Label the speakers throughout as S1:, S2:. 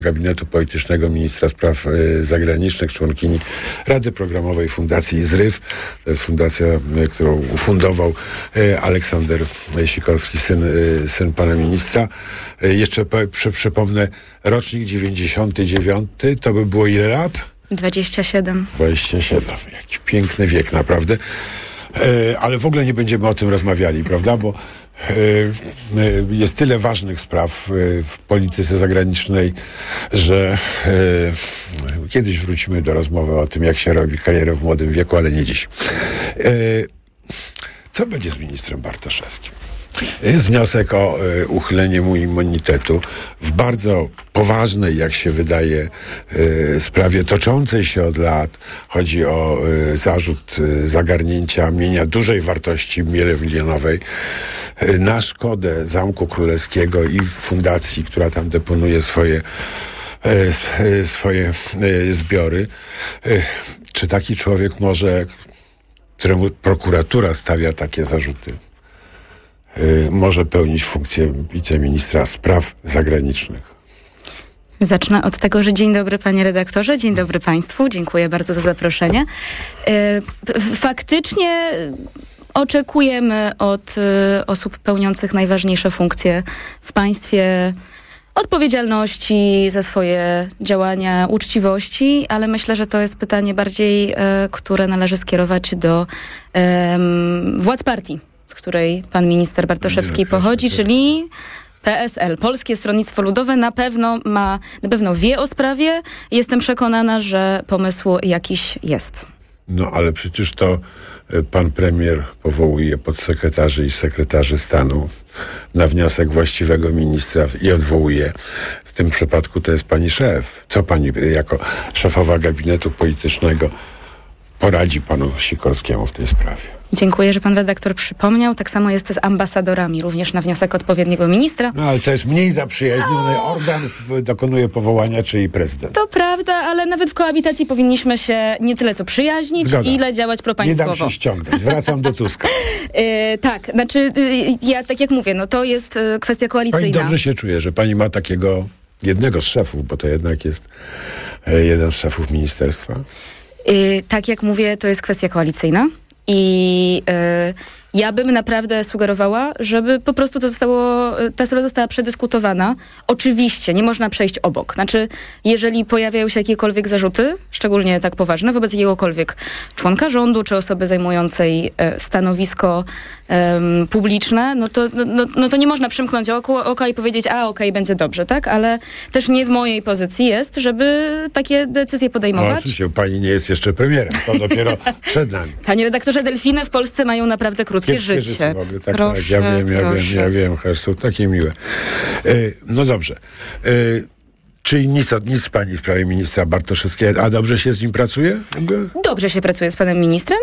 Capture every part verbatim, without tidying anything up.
S1: Gabinetu Politycznego Ministra Spraw y, Zagranicznych, członkini Rady Programowej Fundacji ZRYW. To jest fundacja, y, którą ufundował y, Aleksander Sikorski, syn, y, syn pana ministra. Y, jeszcze po, przy, przypomnę, rocznik dziewięćdziesiąty dziewiąty, to by było ile lat?
S2: dwadzieścia siedem.
S1: dwadzieścia siedem. Jaki piękny wiek, naprawdę. Y, ale w ogóle nie będziemy o tym rozmawiali, prawda? Bo jest tyle ważnych spraw w polityce zagranicznej, że kiedyś wrócimy do rozmowy o tym, jak się robi karierę w młodym wieku, ale nie dziś. Co będzie z ministrem Bartoszewskim? Jest wniosek o y, uchylenie mu immunitetu w bardzo poważnej, jak się wydaje, y, sprawie toczącej się od lat. Chodzi o y, zarzut y, zagarnięcia mienia dużej wartości milionowej y, na szkodę Zamku Królewskiego i fundacji, która tam deponuje swoje, y, y, swoje y, zbiory. Y, czy taki człowiek może, któremu prokuratura stawia takie zarzuty, Y, może pełnić funkcję wiceministra spraw zagranicznych?
S2: Zacznę od tego, że dzień dobry panie redaktorze, dzień dobry państwu, dziękuję bardzo za zaproszenie. Y, faktycznie oczekujemy od y, osób pełniących najważniejsze funkcje w państwie odpowiedzialności za swoje działania, uczciwości, ale myślę, że to jest pytanie bardziej, y, które należy skierować do y, władz partii, z której pan minister Bartoszewski pochodzi, czyli P S L. Polskie Stronnictwo Ludowe na pewno ma, na pewno wie o sprawie. Jestem przekonana, że pomysł jakiś jest.
S1: No ale przecież to pan premier powołuje podsekretarzy i sekretarzy stanu na wniosek właściwego ministra i odwołuje. W tym przypadku to jest pani szef. Co pani jako szefowa gabinetu politycznego poradzi panu Sikorskiemu w tej sprawie?
S2: Dziękuję, że pan redaktor przypomniał. Tak samo jest z ambasadorami, również na wniosek odpowiedniego ministra.
S1: No ale to jest mniej zaprzyjaźniony o... organ, dokonuje powołania, czyli prezydent.
S2: To prawda, ale nawet w koabitacji powinniśmy się nie tyle co przyjaźnić,
S1: Zgoda.
S2: ile działać propaństwowo.
S1: Nie dam się ściągnąć. Wracam do Tuska.
S2: yy, tak, znaczy yy, ja tak jak mówię, no to jest yy, kwestia koalicyjna.
S1: Pani dobrze się czuje, że pani ma takiego jednego z szefów, bo to jednak jest yy, jeden z szefów ministerstwa.
S2: Yy, tak jak mówię, to jest kwestia koalicyjna. I y, ja bym naprawdę sugerowała, żeby po prostu to zostało, ta sprawa została przedyskutowana. Oczywiście nie można przejść obok. Znaczy, jeżeli pojawiają się jakiekolwiek zarzuty, szczególnie tak poważne, wobec jakiegokolwiek członka rządu, czy osoby zajmującej e, stanowisko e, publiczne, no to, no, no to nie można przymknąć oko, oka i powiedzieć, a okej, okay, będzie dobrze, tak? Ale też nie w mojej pozycji jest, żeby takie decyzje podejmować.
S1: No, oczywiście, pani nie jest jeszcze premierem, to dopiero przed nami.
S2: Panie redaktorze, delfiny w Polsce mają naprawdę krótkie życie. życie
S1: tak,
S2: proszę,
S1: tak, ja wiem, ja
S2: proszę.
S1: wiem, ja wiem, że są takie miłe. E, no dobrze. E, czyli nic, nic pani w sprawie ministra Bartoszewskiego, a dobrze się z nim pracuje?
S2: Dobrze się pracuje z panem ministrem.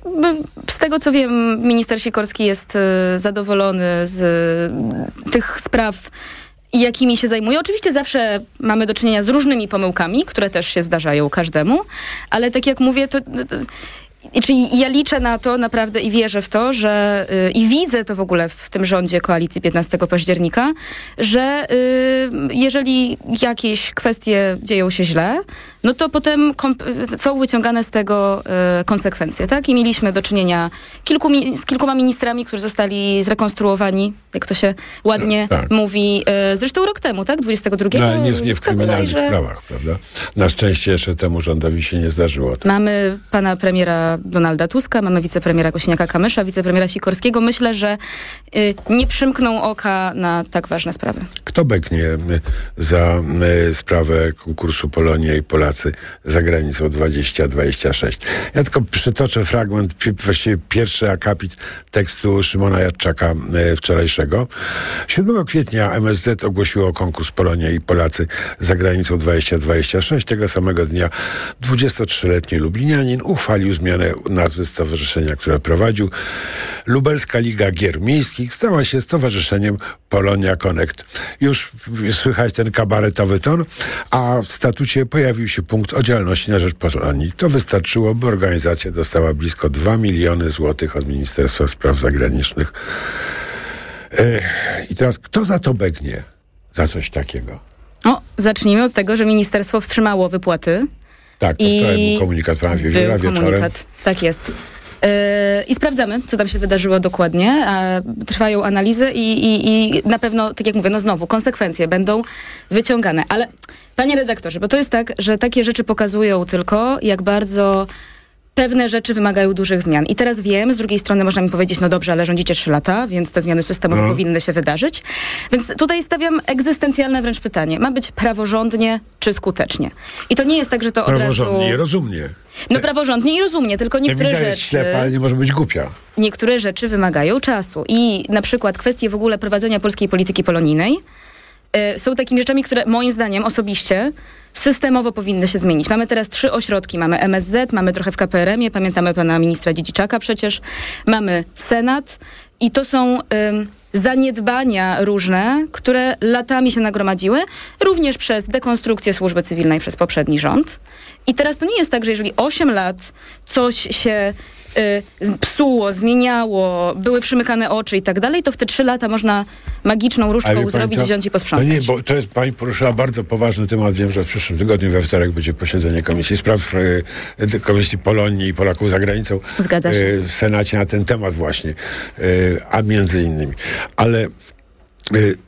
S2: Z tego co wiem, minister Sikorski jest y, zadowolony z y, tych spraw, jakimi się zajmuje. Oczywiście zawsze mamy do czynienia z różnymi pomyłkami, które też się zdarzają każdemu, ale tak jak mówię, to... to Czyli ja liczę na to naprawdę i wierzę w to, że yy, i widzę to w ogóle w tym rządzie koalicji piętnastego października, że yy, jeżeli jakieś kwestie dzieją się źle, no to potem komp- są wyciągane z tego yy, konsekwencje, tak? I mieliśmy do czynienia kilku mi- z kilkoma ministrami, którzy zostali zrekonstruowani, jak to się ładnie no, tak. mówi, yy, zresztą rok temu, tak? dwudziestego drugiego.
S1: No, ale nie, nie w kryminalnych
S2: bodajże...
S1: sprawach, prawda? Na szczęście jeszcze temu rządowi się nie zdarzyło. Tak?
S2: Mamy pana premiera Donalda Tuska, mamy wicepremiera Kosiniaka-Kamysza, wicepremiera Sikorskiego. Myślę, że y, nie przymkną oka na tak ważne sprawy.
S1: Kto beknie za y, sprawę konkursu Polonia i Polacy za granicą dwadzieścia dwadzieścia sześć? Ja tylko przytoczę fragment, właściwie pierwszy akapit tekstu Szymona Jadczaka y, wczorajszego. siódmego kwietnia M S Z ogłosiło konkurs Polonia i Polacy za granicą dwadzieścia dwadzieścia sześć. Tego samego dnia dwudziestotrzyletni lublinianin uchwalił zmianę nazwy stowarzyszenia, które prowadził. Lubelska Liga Gier Miejskich stała się stowarzyszeniem Polonia Connect. Już słychać ten kabaretowy ton, a w statucie pojawił się punkt o działalności na rzecz Polonii. To wystarczyło, by organizacja dostała blisko dwa miliony złotych od Ministerstwa Spraw Zagranicznych. Ech, I teraz kto za to begnie? Za coś takiego?
S2: O. zacznijmy od tego, że ministerstwo wstrzymało wypłaty.
S1: Tak, to
S2: I
S1: wczoraj był komunikat pana Wiewióra wieczorem.
S2: Komunikat. Tak jest. Yy, I sprawdzamy, co tam się wydarzyło dokładnie. A trwają analizy i, i, i na pewno, tak jak mówię, no znowu, konsekwencje będą wyciągane. Ale panie redaktorze, bo to jest tak, że takie rzeczy pokazują tylko, jak bardzo pewne rzeczy wymagają dużych zmian. I teraz wiem, z drugiej strony można mi powiedzieć, no dobrze, ale rządzicie trzy lata, więc te zmiany systemowe no. powinny się wydarzyć. Więc tutaj stawiam egzystencjalne wręcz pytanie. Ma być praworządnie czy skutecznie? I to nie jest tak, że to od razu...
S1: Praworządnie i rozumnie.
S2: No praworządnie i rozumnie, tylko niektóre rzeczy...
S1: jest ślepa, ale nie może być głupia.
S2: Niektóre rzeczy wymagają czasu. I na przykład kwestie w ogóle prowadzenia polskiej polityki polonijnej y, są takimi rzeczami, które moim zdaniem osobiście systemowo powinny się zmienić. Mamy teraz trzy ośrodki. Mamy M S Z, mamy trochę w K P R M ie, pamiętamy pana ministra Dziedziczaka przecież, mamy Senat i to są ym, zaniedbania różne, które latami się nagromadziły, również przez dekonstrukcję służby cywilnej przez poprzedni rząd. I teraz to nie jest tak, że jeżeli osiem lat coś się y, psuło, zmieniało, były przymykane oczy i tak dalej, to w te trzy lata można magiczną różdżką zrobić, wziąć i posprzątać.
S1: To nie, bo to jest, pani poruszyła bardzo poważny temat. Wiem, że w przyszłym tygodniu we wtorek będzie posiedzenie Komisji Spraw, y, Komisji Polonii i Polaków za granicą.
S2: Zgadza się.
S1: Y, w Senacie na ten temat właśnie. Y, a między innymi. Ale y,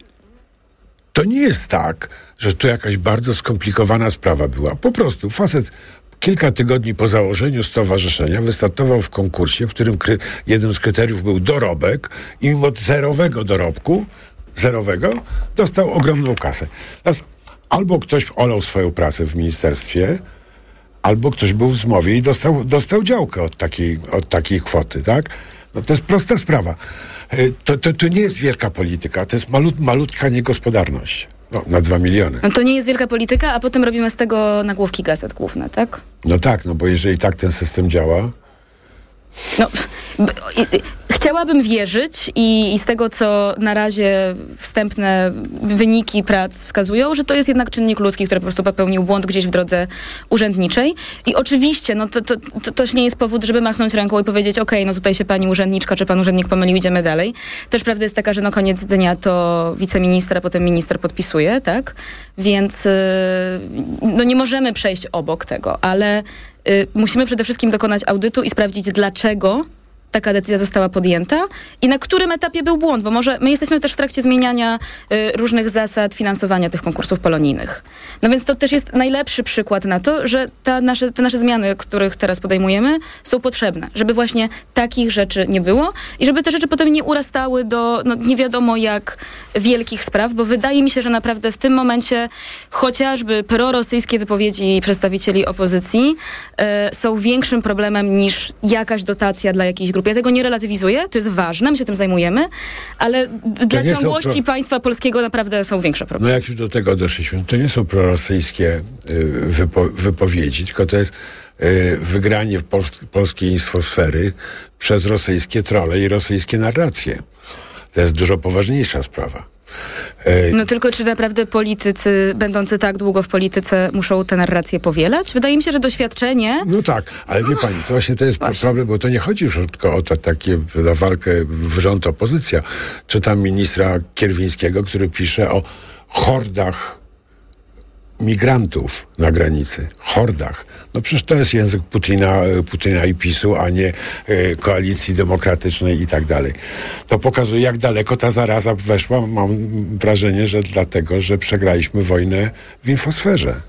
S1: to nie jest tak, że to jakaś bardzo skomplikowana sprawa była. Po prostu facet kilka tygodni po założeniu stowarzyszenia wystartował w konkursie, w którym kry, jednym z kryteriów był dorobek i mimo zerowego dorobku, zerowego, dostał ogromną kasę. Teraz albo ktoś olał swoją pracę w ministerstwie, albo ktoś był w zmowie i dostał, dostał działkę od takiej, od takiej kwoty, tak? No to jest prosta sprawa. To, to, to nie jest wielka polityka, to jest malut, malutka niegospodarność. No, na dwa miliony.
S2: No to nie jest wielka polityka, a potem robimy z tego nagłówki gazet główne, tak?
S1: No tak, no bo jeżeli tak ten system działa...
S2: No, b- i, chciałabym wierzyć i, i z tego, co na razie wstępne wyniki prac wskazują, że to jest jednak czynnik ludzki, który po prostu popełnił błąd gdzieś w drodze urzędniczej. I oczywiście, no to, to, to też nie jest powód, żeby machnąć ręką i powiedzieć, okej, okay, no tutaj się pani urzędniczka czy pan urzędnik pomylił, idziemy dalej. Też prawda jest taka, że no koniec dnia to wiceminister, a potem minister podpisuje, tak? Więc yy, no nie możemy przejść obok tego, ale yy, musimy przede wszystkim dokonać audytu i sprawdzić, dlaczego taka decyzja została podjęta i na którym etapie był błąd, bo może my jesteśmy też w trakcie zmieniania y, różnych zasad finansowania tych konkursów polonijnych. No więc to też jest najlepszy przykład na to, że ta nasze, te nasze zmiany, których teraz podejmujemy, są potrzebne, żeby właśnie takich rzeczy nie było i żeby te rzeczy potem nie urastały do no, nie wiadomo jak wielkich spraw, bo wydaje mi się, że naprawdę w tym momencie chociażby prorosyjskie wypowiedzi przedstawicieli opozycji y, są większym problemem niż jakaś dotacja dla jakiejś grupy. Ja tego nie relatywizuję, to jest ważne, my się tym zajmujemy, ale d- dla ciągłości pro... państwa polskiego naprawdę są większe problemy.
S1: No jak już do tego doszliśmy, to nie są prorosyjskie y, wypo- wypowiedzi, tylko to jest y, wygranie w pols- polskiej infosfery przez rosyjskie trolle i rosyjskie narracje. To jest dużo poważniejsza sprawa.
S2: No tylko czy naprawdę politycy, będący tak długo w polityce, muszą te narracje powielać? Wydaje mi się, że doświadczenie...
S1: No tak, ale wie pani, to właśnie to jest właśnie. problem, bo to nie chodzi już tylko o to, takie na walkę rząd-opozycja. Czytam ministra Kierwińskiego, który pisze o hordach migrantów na granicy. Hordach. No przecież to jest język Putina, Putina i PiSu, a nie y, koalicji demokratycznej i tak dalej. To pokazuje, jak daleko ta zaraza weszła. Mam wrażenie, że dlatego, że przegraliśmy wojnę w infosferze.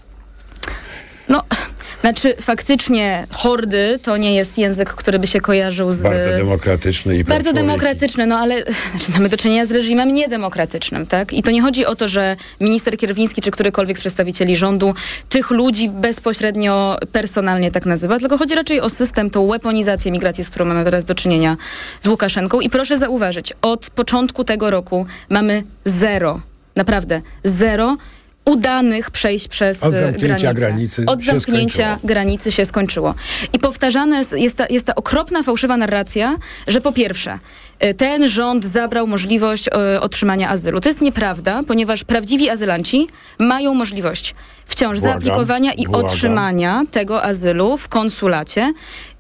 S2: No... Znaczy, faktycznie hordy to nie jest język, który by się kojarzył z...
S1: Bardzo demokratyczny i
S2: Bardzo demokratyczny, no ale znaczy, mamy do czynienia z reżimem niedemokratycznym, tak? I to nie chodzi o to, że minister Kierwiński czy którykolwiek z przedstawicieli rządu tych ludzi bezpośrednio, personalnie tak nazywa, tylko chodzi raczej o system, tą weaponizację migracji, z którą mamy teraz do czynienia z Łukaszenką. I proszę zauważyć, od początku tego roku mamy zero, naprawdę zero udanych przejść przez
S1: Od zamknięcia granicy
S2: Od zamknięcia granicy się skończyło. I powtarzana jest ta, jest ta okropna, fałszywa narracja, że po pierwsze, ten rząd zabrał możliwość y, otrzymania azylu. To jest nieprawda, ponieważ prawdziwi azylanci mają możliwość wciąż
S1: Błagam,
S2: zaaplikowania i
S1: błagam.
S2: otrzymania tego azylu w konsulacie.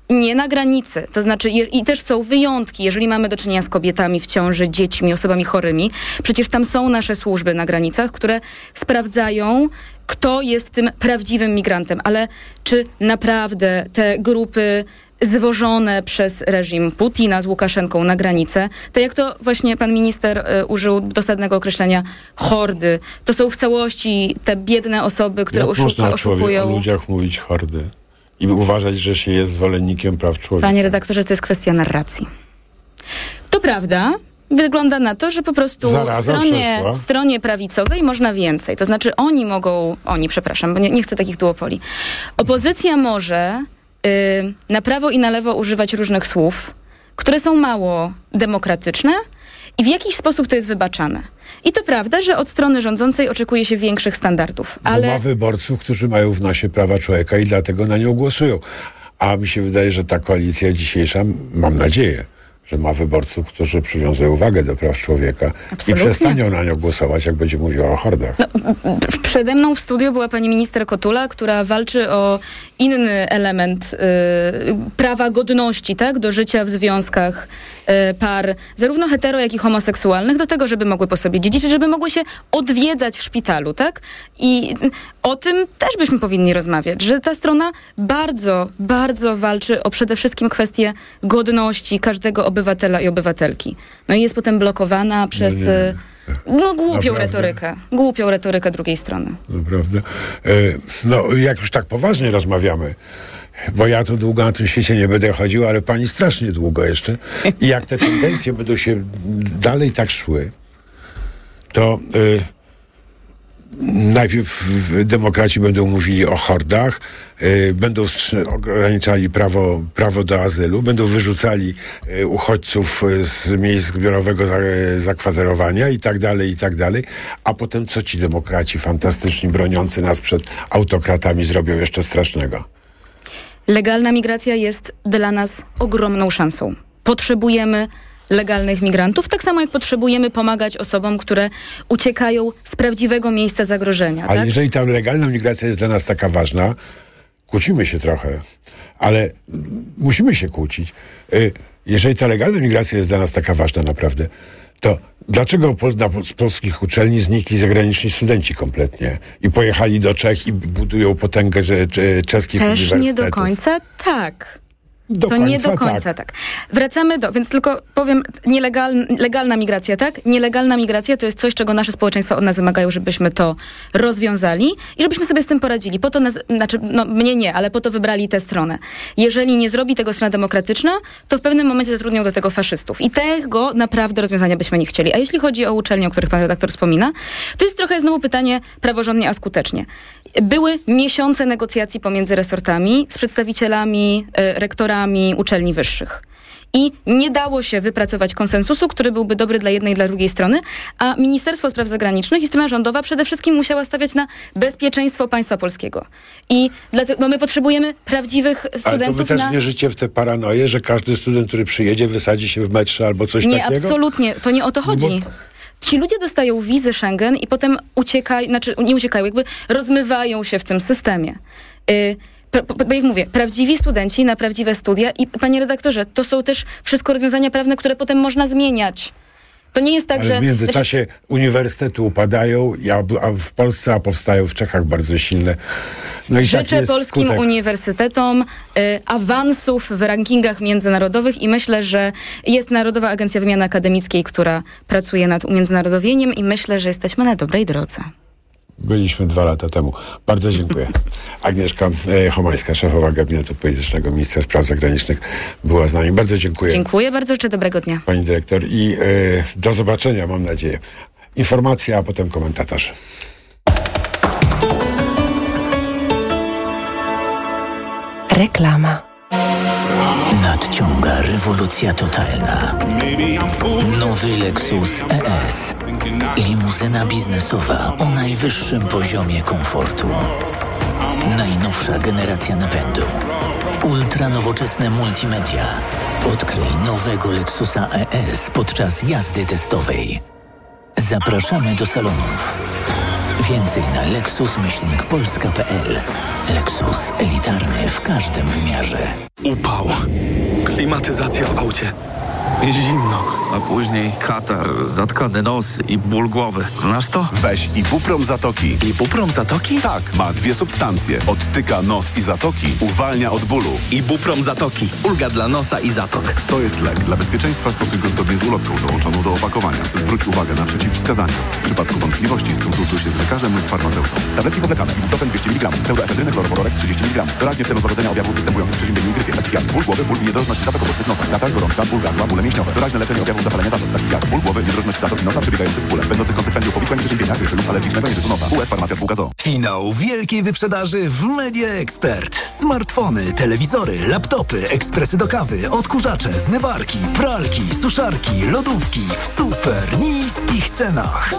S2: nie na granicy. To znaczy, je, i też są wyjątki, jeżeli mamy do czynienia z kobietami w ciąży, dziećmi, osobami chorymi. Przecież tam są nasze służby na granicach, które sprawdzają, kto jest tym prawdziwym migrantem. Ale czy naprawdę te grupy zwożone przez reżim Putina z Łukaszenką na granicę, to jak to właśnie pan minister y, użył dosadnego określenia hordy, to są w całości te biedne osoby, które
S1: jak
S2: oszuka,
S1: można
S2: oszukują.
S1: o ludziach mówić hordy i uważać, że się jest zwolennikiem praw człowieka?
S2: Panie redaktorze, to jest kwestia narracji. To prawda, wygląda na to, że po prostu w stronie, w stronie prawicowej można więcej. To znaczy oni mogą, oni, przepraszam, bo nie, nie chcę takich duopoli. Opozycja może y, na prawo i na lewo używać różnych słów, które są mało demokratyczne i w jakiś sposób to jest wybaczane. I to prawda, że od strony rządzącej oczekuje się większych standardów. Ale...
S1: Bo ma wyborców, którzy mają w nosie prawa człowieka i dlatego na nią głosują. A mi się wydaje, że ta koalicja dzisiejsza, mam nadzieję, że ma wyborców, którzy przywiązują uwagę do praw człowieka. Absolutnie. I przestanią na nią głosować, jak będzie mówiła o hordach. No,
S2: przede mną w studiu była pani minister Kotula, która walczy o inny element y, prawa godności, tak, do życia w związkach y, par, zarówno hetero, jak i homoseksualnych, do tego, żeby mogły po sobie dziedziczyć, żeby mogły się odwiedzać w szpitalu, tak? I o tym też byśmy powinni rozmawiać, że ta strona bardzo, bardzo walczy o przede wszystkim kwestię godności każdego obywatela i obywatelki. No i jest potem blokowana przez no, nie, nie. no głupią Naprawdę? retorykę. Głupią retorykę drugiej strony.
S1: Naprawdę. E, no jak już tak poważnie rozmawiamy, bo ja to długo na tym świecie nie będę chodził, ale pani strasznie długo jeszcze. I jak te tendencje będą się dalej tak szły, to e, najpierw demokraci będą mówili o hordach, y, będą ograniczali prawo, prawo do azylu, będą wyrzucali y, uchodźców z miejsc zbiorowego za, y, zakwaterowania i tak dalej, i tak dalej. A potem co ci demokraci fantastyczni, broniący nas przed autokratami zrobią jeszcze strasznego?
S2: Legalna migracja jest dla nas ogromną szansą. Potrzebujemy legalnych migrantów, tak samo jak potrzebujemy pomagać osobom, które uciekają z prawdziwego miejsca zagrożenia.
S1: Ale
S2: tak?
S1: jeżeli ta legalna migracja jest dla nas taka ważna, kłócimy się trochę, ale musimy się kłócić. Jeżeli ta legalna migracja jest dla nas taka ważna naprawdę, to dlaczego z polskich uczelni znikli zagraniczni studenci kompletnie i pojechali do Czech i budują potęgę czeskich
S2: Też
S1: uniwersytetów?
S2: nie do końca tak.
S1: Do
S2: to
S1: końca,
S2: nie do końca tak. tak. Wracamy do, więc tylko powiem, nielegal, legalna migracja, tak? Nielegalna migracja to jest coś, czego nasze społeczeństwa od nas wymagają, żebyśmy to rozwiązali i żebyśmy sobie z tym poradzili. Po to nas, znaczy, no mnie nie, ale po to wybrali tę stronę. Jeżeli nie zrobi tego strona demokratyczna, to w pewnym momencie zatrudnią do tego faszystów. I tego naprawdę rozwiązania byśmy nie chcieli. A jeśli chodzi o uczelnie, o których pan redaktor wspomina, to jest trochę znowu pytanie praworządnie, a skutecznie. Były miesiące negocjacji pomiędzy resortami z przedstawicielami, e, rektorami uczelni wyższych. I nie dało się wypracować konsensusu, który byłby dobry dla jednej i dla drugiej strony, a Ministerstwo Spraw Zagranicznych i strona rządowa przede wszystkim musiała stawiać na bezpieczeństwo państwa polskiego. I dlatego, no my potrzebujemy prawdziwych studentów.
S1: Ale to wy też
S2: na...
S1: wierzycie w tę paranoję, że każdy student, który przyjedzie, wysadzi się w metrze albo coś
S2: nie,
S1: takiego?
S2: Nie, absolutnie. To nie o to chodzi. No bo... Ci ludzie dostają wizy Schengen i potem uciekają, znaczy nie uciekają, jakby rozmywają się w tym systemie. Y- Bo jak mówię, prawdziwi studenci na prawdziwe studia i panie redaktorze, to są też wszystko rozwiązania prawne, które potem można zmieniać. To nie jest tak,
S1: Ale
S2: że...
S1: w międzyczasie znaczy... uniwersytety upadają, a w Polsce, a powstają w Czechach bardzo silne. No i
S2: Życzę polskim
S1: skutek.
S2: uniwersytetom y, awansów w rankingach międzynarodowych i myślę, że jest Narodowa Agencja Wymiany Akademickiej, która pracuje nad umiędzynarodowieniem i myślę, że jesteśmy na dobrej drodze.
S1: Byliśmy dwa lata temu. Bardzo dziękuję. Agnieszka Chomańska, szefowa Gabinetu Politycznego Ministra Spraw Zagranicznych, była z nami. Bardzo dziękuję.
S2: Dziękuję bardzo, życzę dobrego dnia.
S1: Pani dyrektor i y, do zobaczenia, mam nadzieję. Informacja, a potem komentarz.
S3: Reklama. Nadciąga rewolucja totalna. Nowy Lexus E S. Limuzyna biznesowa o najwyższym poziomie komfortu. Najnowsza generacja napędu. Ultra nowoczesne multimedia. Odkryj nowego Lexusa E S podczas jazdy testowej. Zapraszamy do salonów. Więcej na lexus myślnik polska kropka p l. Lexus. Elitarny w każdym wymiarze.
S4: Upał. Klimatyzacja w aucie. Zimno, a później katar, zatkany nos i ból głowy. Znasz to?
S5: Weź Ibuprom Zatoki.
S4: Ibuprom Zatoki?
S5: Tak, ma dwie substancje. Odtyka nos i zatoki, uwalnia od bólu.
S4: Ibuprom Zatoki. Ulga dla nosa i zatok.
S5: To jest lek. Dla bezpieczeństwa stosuj go zgodnie z ulotką dołączoną do opakowania. Zwróć uwagę na przeciwwskazania. W przypadku wątpliwości skonsultuj się z lekarzem lub farmaceutą. Tabletki powlekane. Ibuprofen dwieście miligramów. Pseudoefedryny chlorowodorek trzydzieści miligramów. Doraźnie w celu pogodzenia objawów występujących przy ziębieniu i grypie. Takich jak ból głowy, ból i niedrożność zatok obecnych nosa. Katar, gorączka, ból gardła, bóle mięśniowe. Doraźne leczenie objawów zapalenia zatok. Takich jak ból głowy, niedrożność zatok i nosa przebiegających w bóle. Będących konsekwencją powikłań przeziębienia, grypy lub alergicznego nieżytu nosa. U S Farmacja Spółka z o o.
S6: Finał wielkiej wyprzedaży w Media Expert. Smartfony, telewizory, laptopy, ekspresy do kawy, odkurzacze, zmywarki, pralki, suszarki, lodówki w super niskich cenach.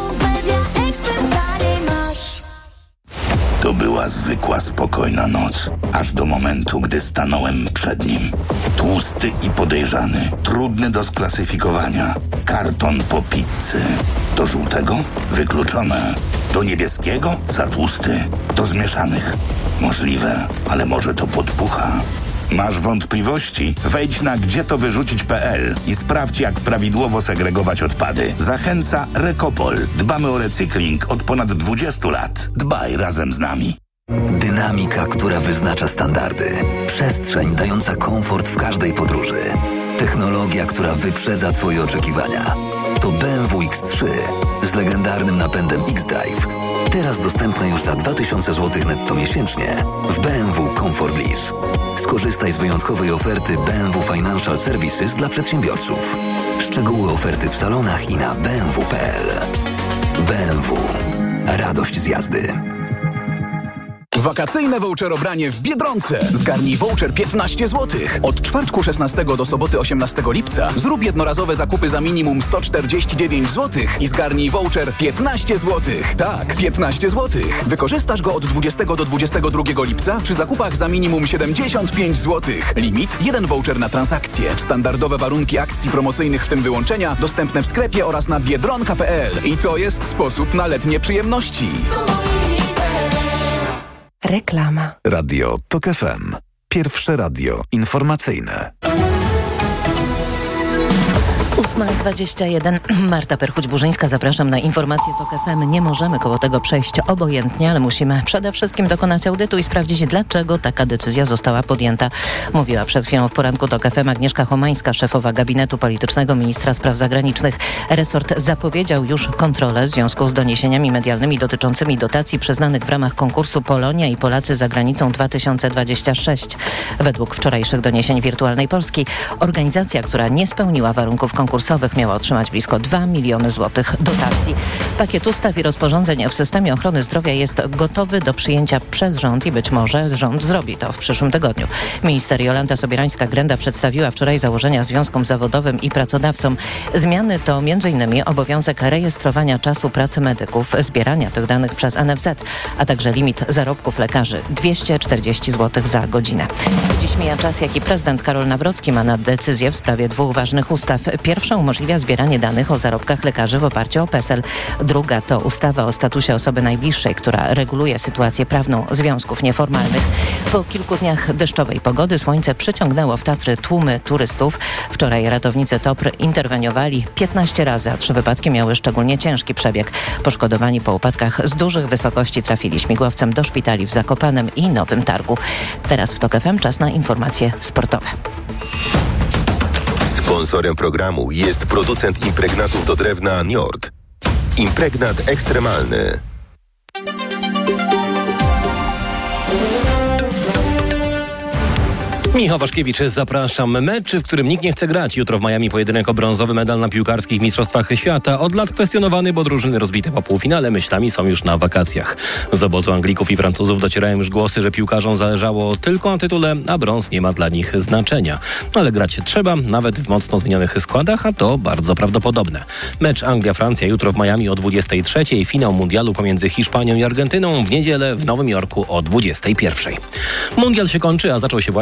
S7: To była zwykła, spokojna noc, aż do momentu, gdy stanąłem przed nim. Tłusty i podejrzany, trudny do sklasyfikowania. Karton po pizzy. Do żółtego? Wykluczone. Do niebieskiego? Za tłusty. Do zmieszanych? Możliwe, ale może to podpucha. Masz wątpliwości? Wejdź na gdzie to wyrzucić kropka p l i sprawdź, jak prawidłowo segregować odpady. Zachęca Recopol. Dbamy o recykling od ponad dwudziestu lat. Dbaj razem z nami.
S6: Dynamika, która wyznacza standardy. Przestrzeń dająca komfort w każdej podróży. Technologia, która wyprzedza Twoje oczekiwania. To B M W X trzy z legendarnym napędem X-Drive. Teraz dostępne już za dwa tysiące złotych netto miesięcznie w B M W Comfort Lease. Skorzystaj z wyjątkowej oferty B M W Financial Services dla przedsiębiorców. Szczegóły oferty w salonach i na b m w kropka p l. B M W. Radość z jazdy.
S8: Wakacyjne voucherobranie w Biedronce. Zgarnij voucher piętnaście złotych. Od czwartku szesnastego do soboty osiemnastego lipca zrób jednorazowe zakupy za minimum sto czterdzieści dziewięć złotych i zgarnij voucher piętnaście złotych. Tak, piętnaście złotych. Wykorzystasz go od dwudziestego do dwudziestego drugiego lipca przy zakupach za minimum siedemdziesiąt pięć złotych. Limit jeden voucher na transakcję. Standardowe warunki akcji promocyjnych, w tym wyłączenia, dostępne w sklepie oraz na biedronka kropka p l. I to jest sposób na letnie przyjemności.
S9: Reklama.
S10: Radio Tok F M. Pierwsze radio informacyjne.
S9: ósma dwadzieścia jeden. Marta Perchuć-Burzyńska, zapraszam na informacje Tok F M. Nie możemy koło tego przejść obojętnie, ale musimy przede wszystkim dokonać audytu i sprawdzić, dlaczego taka decyzja została podjęta. Mówiła przed chwilą w poranku Tok F M Agnieszka Chomańska, szefowa gabinetu politycznego ministra spraw zagranicznych. Resort zapowiedział już kontrolę w związku z doniesieniami medialnymi dotyczącymi dotacji przyznanych w ramach konkursu Polonia i Polacy za granicą dwa tysiące dwadzieścia sześć. Według wczorajszych doniesień Wirtualnej Polski organizacja, która nie spełniła warunków konkursowych, miała otrzymać blisko dwa miliony złotych dotacji. Pakiet ustaw i rozporządzeń w systemie ochrony zdrowia jest gotowy do przyjęcia przez rząd i być może rząd zrobi to w przyszłym tygodniu. Minister Jolanta Sobierańska-Grenda przedstawiła wczoraj założenia związkom zawodowym i pracodawcom. Zmiany to m in obowiązek rejestrowania czasu pracy medyków, zbierania tych danych przez N F Z, a także limit zarobków lekarzy dwieście czterdzieści złotych za godzinę. Dziś mija czas, jaki prezydent Karol Nawrocki ma na decyzję w sprawie dwóch ważnych ustaw. Pierwsza umożliwia zbieranie danych o zarobkach lekarzy w oparciu o PESEL. Druga to ustawa o statusie osoby najbliższej, która reguluje sytuację prawną związków nieformalnych. Po kilku dniach deszczowej pogody słońce przyciągnęło w Tatry tłumy turystów. Wczoraj ratownicy T O P R interweniowali piętnaście razy, a trzy wypadki miały szczególnie ciężki przebieg. Poszkodowani po upadkach z dużych wysokości trafili śmigłowcem do szpitali w Zakopanem i Nowym Targu. Teraz w Tok F M czas na informacje sportowe.
S11: Sponsorem programu jest producent impregnatów do drewna Njord. Impregnat ekstremalny.
S12: Michał Waszkiewicz, zapraszam. Mecz, w którym nikt nie chce grać. Jutro w Miami pojedynek o brązowy medal na piłkarskich mistrzostwach świata. Od lat kwestionowany, bo drużyny rozbite po półfinale myślami są już na wakacjach. Z obozu Anglików i Francuzów docierają już głosy, że piłkarzom zależało tylko na tytule, a brąz nie ma dla nich znaczenia. No ale grać trzeba, nawet w mocno zmienionych składach, a to bardzo prawdopodobne. Mecz Anglia-Francja jutro w Miami o dwudziestej trzeciej. Finał mundialu pomiędzy Hiszpanią i Argentyną w niedzielę w Nowym Jorku o dwudziestej pierwszej. Mundial się kończy, a zaczął się właśnie sezon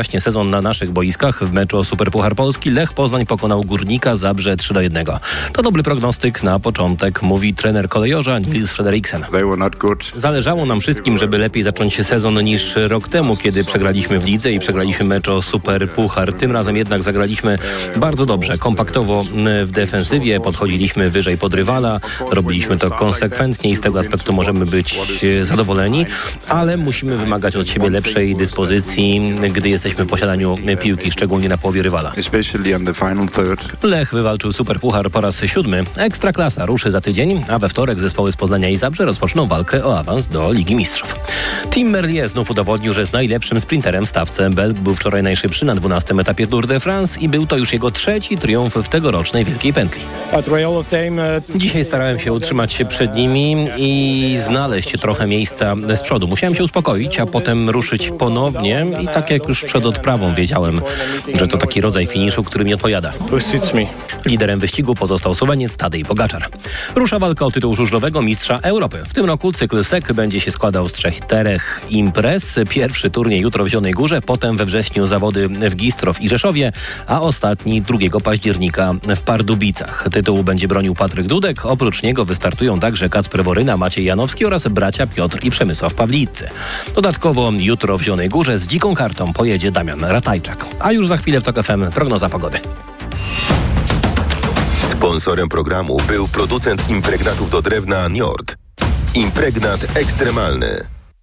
S12: sezon na naszych boiskach. W meczu o Superpuchar Polski Lech Poznań pokonał Górnika Zabrze trzy do jednego. To dobry prognostyk na początek, mówi trener kolejorza Nils Frederiksen. Zależało nam wszystkim, żeby lepiej zacząć sezon niż rok temu, kiedy przegraliśmy w lidze i przegraliśmy mecz o Superpuchar. Tym razem jednak zagraliśmy bardzo dobrze, kompaktowo w defensywie, podchodziliśmy wyżej pod rywala, robiliśmy to konsekwentnie i z tego aspektu możemy być zadowoleni, ale musimy wymagać od siebie lepszej dyspozycji, gdy jesteśmy w posiadaniu piłki, szczególnie na połowie rywala. Lech wywalczył Superpuchar po raz siódmy. Ekstraklasa ruszy za tydzień, a we wtorek zespoły z Poznania i Zabrze rozpoczną walkę o awans do Ligi Mistrzów. Tim Merlier znów udowodnił, że jest najlepszym sprinterem w stawce. Belg był wczoraj najszybszy na dwunastym etapie Tour de France i był to już jego trzeci triumf w tegorocznej Wielkiej Pętli. Dzisiaj starałem się utrzymać się przed nimi i znaleźć trochę miejsca z przodu. Musiałem się uspokoić, a potem ruszyć ponownie i tak jak już przed odprawą wiedziałem, że to taki rodzaj finiszu, który mi odpowiada. Liderem wyścigu pozostał Słoweniec Tadej Pogaczar. Rusza walka o tytuł żużlowego mistrza Europy. W tym roku cykl S E K będzie się składał z trzech czterech imprez. Pierwszy turniej jutro w Zielonej Górze, potem we wrześniu zawody w Gistrow i Rzeszowie, a ostatni drugiego października w Pardubicach. Tytułu będzie bronił Patryk Dudek. Oprócz niego wystartują także Kacper Woryna, Maciej Janowski oraz bracia Piotr i Przemysław Pawlicy. Dodatkowo jutro w Zielonej Górze z dziką kartą pojedzie Damian Ratajczak. A już za chwilę w TOK F M prognoza pogody.
S11: Sponsorem programu był producent impregnatów do drewna Njord. Impregnat ekstremalny.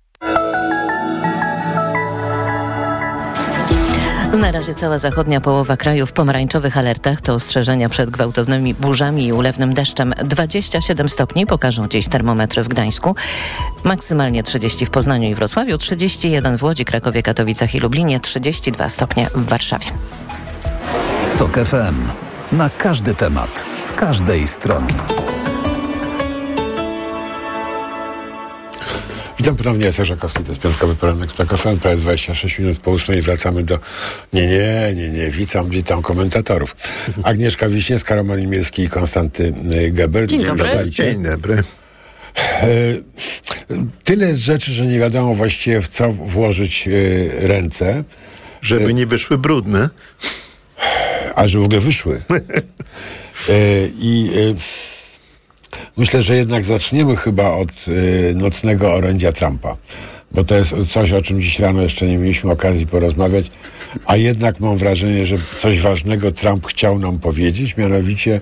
S9: Na razie cała zachodnia połowa kraju w pomarańczowych alertach. To ostrzeżenia przed gwałtownymi burzami i ulewnym deszczem. dwadzieścia siedem stopni pokażą dziś termometry w Gdańsku. Maksymalnie trzydzieści w Poznaniu i Wrocławiu, trzydzieści jeden w Łodzi, Krakowie, Katowicach i Lublinie, trzydzieści dwa stopnie w Warszawie.
S10: TOK F M. Na każdy temat, z każdej strony.
S1: Witam ponownie, Jacek Żakowski, to jest piątkowy poranek w TOK F M, prawie dwadzieścia sześć minut po ósmej. Wracamy do... Nie, nie, nie, nie, witam, witam komentatorów. Agnieszka Wiśniewska, Roman Imielski i Konstanty Geber.
S13: Dzień dobry.
S1: Dzień dobry. Tyle jest rzeczy, że nie wiadomo właściwie w co włożyć ręce.
S13: Żeby nie wyszły brudne.
S1: A że w ogóle wyszły. I myślę, że jednak zaczniemy chyba od nocnego orędzia Trumpa. Bo to jest coś, o czym dziś rano jeszcze nie mieliśmy okazji porozmawiać. A jednak mam wrażenie, że coś ważnego Trump chciał nam powiedzieć. Mianowicie,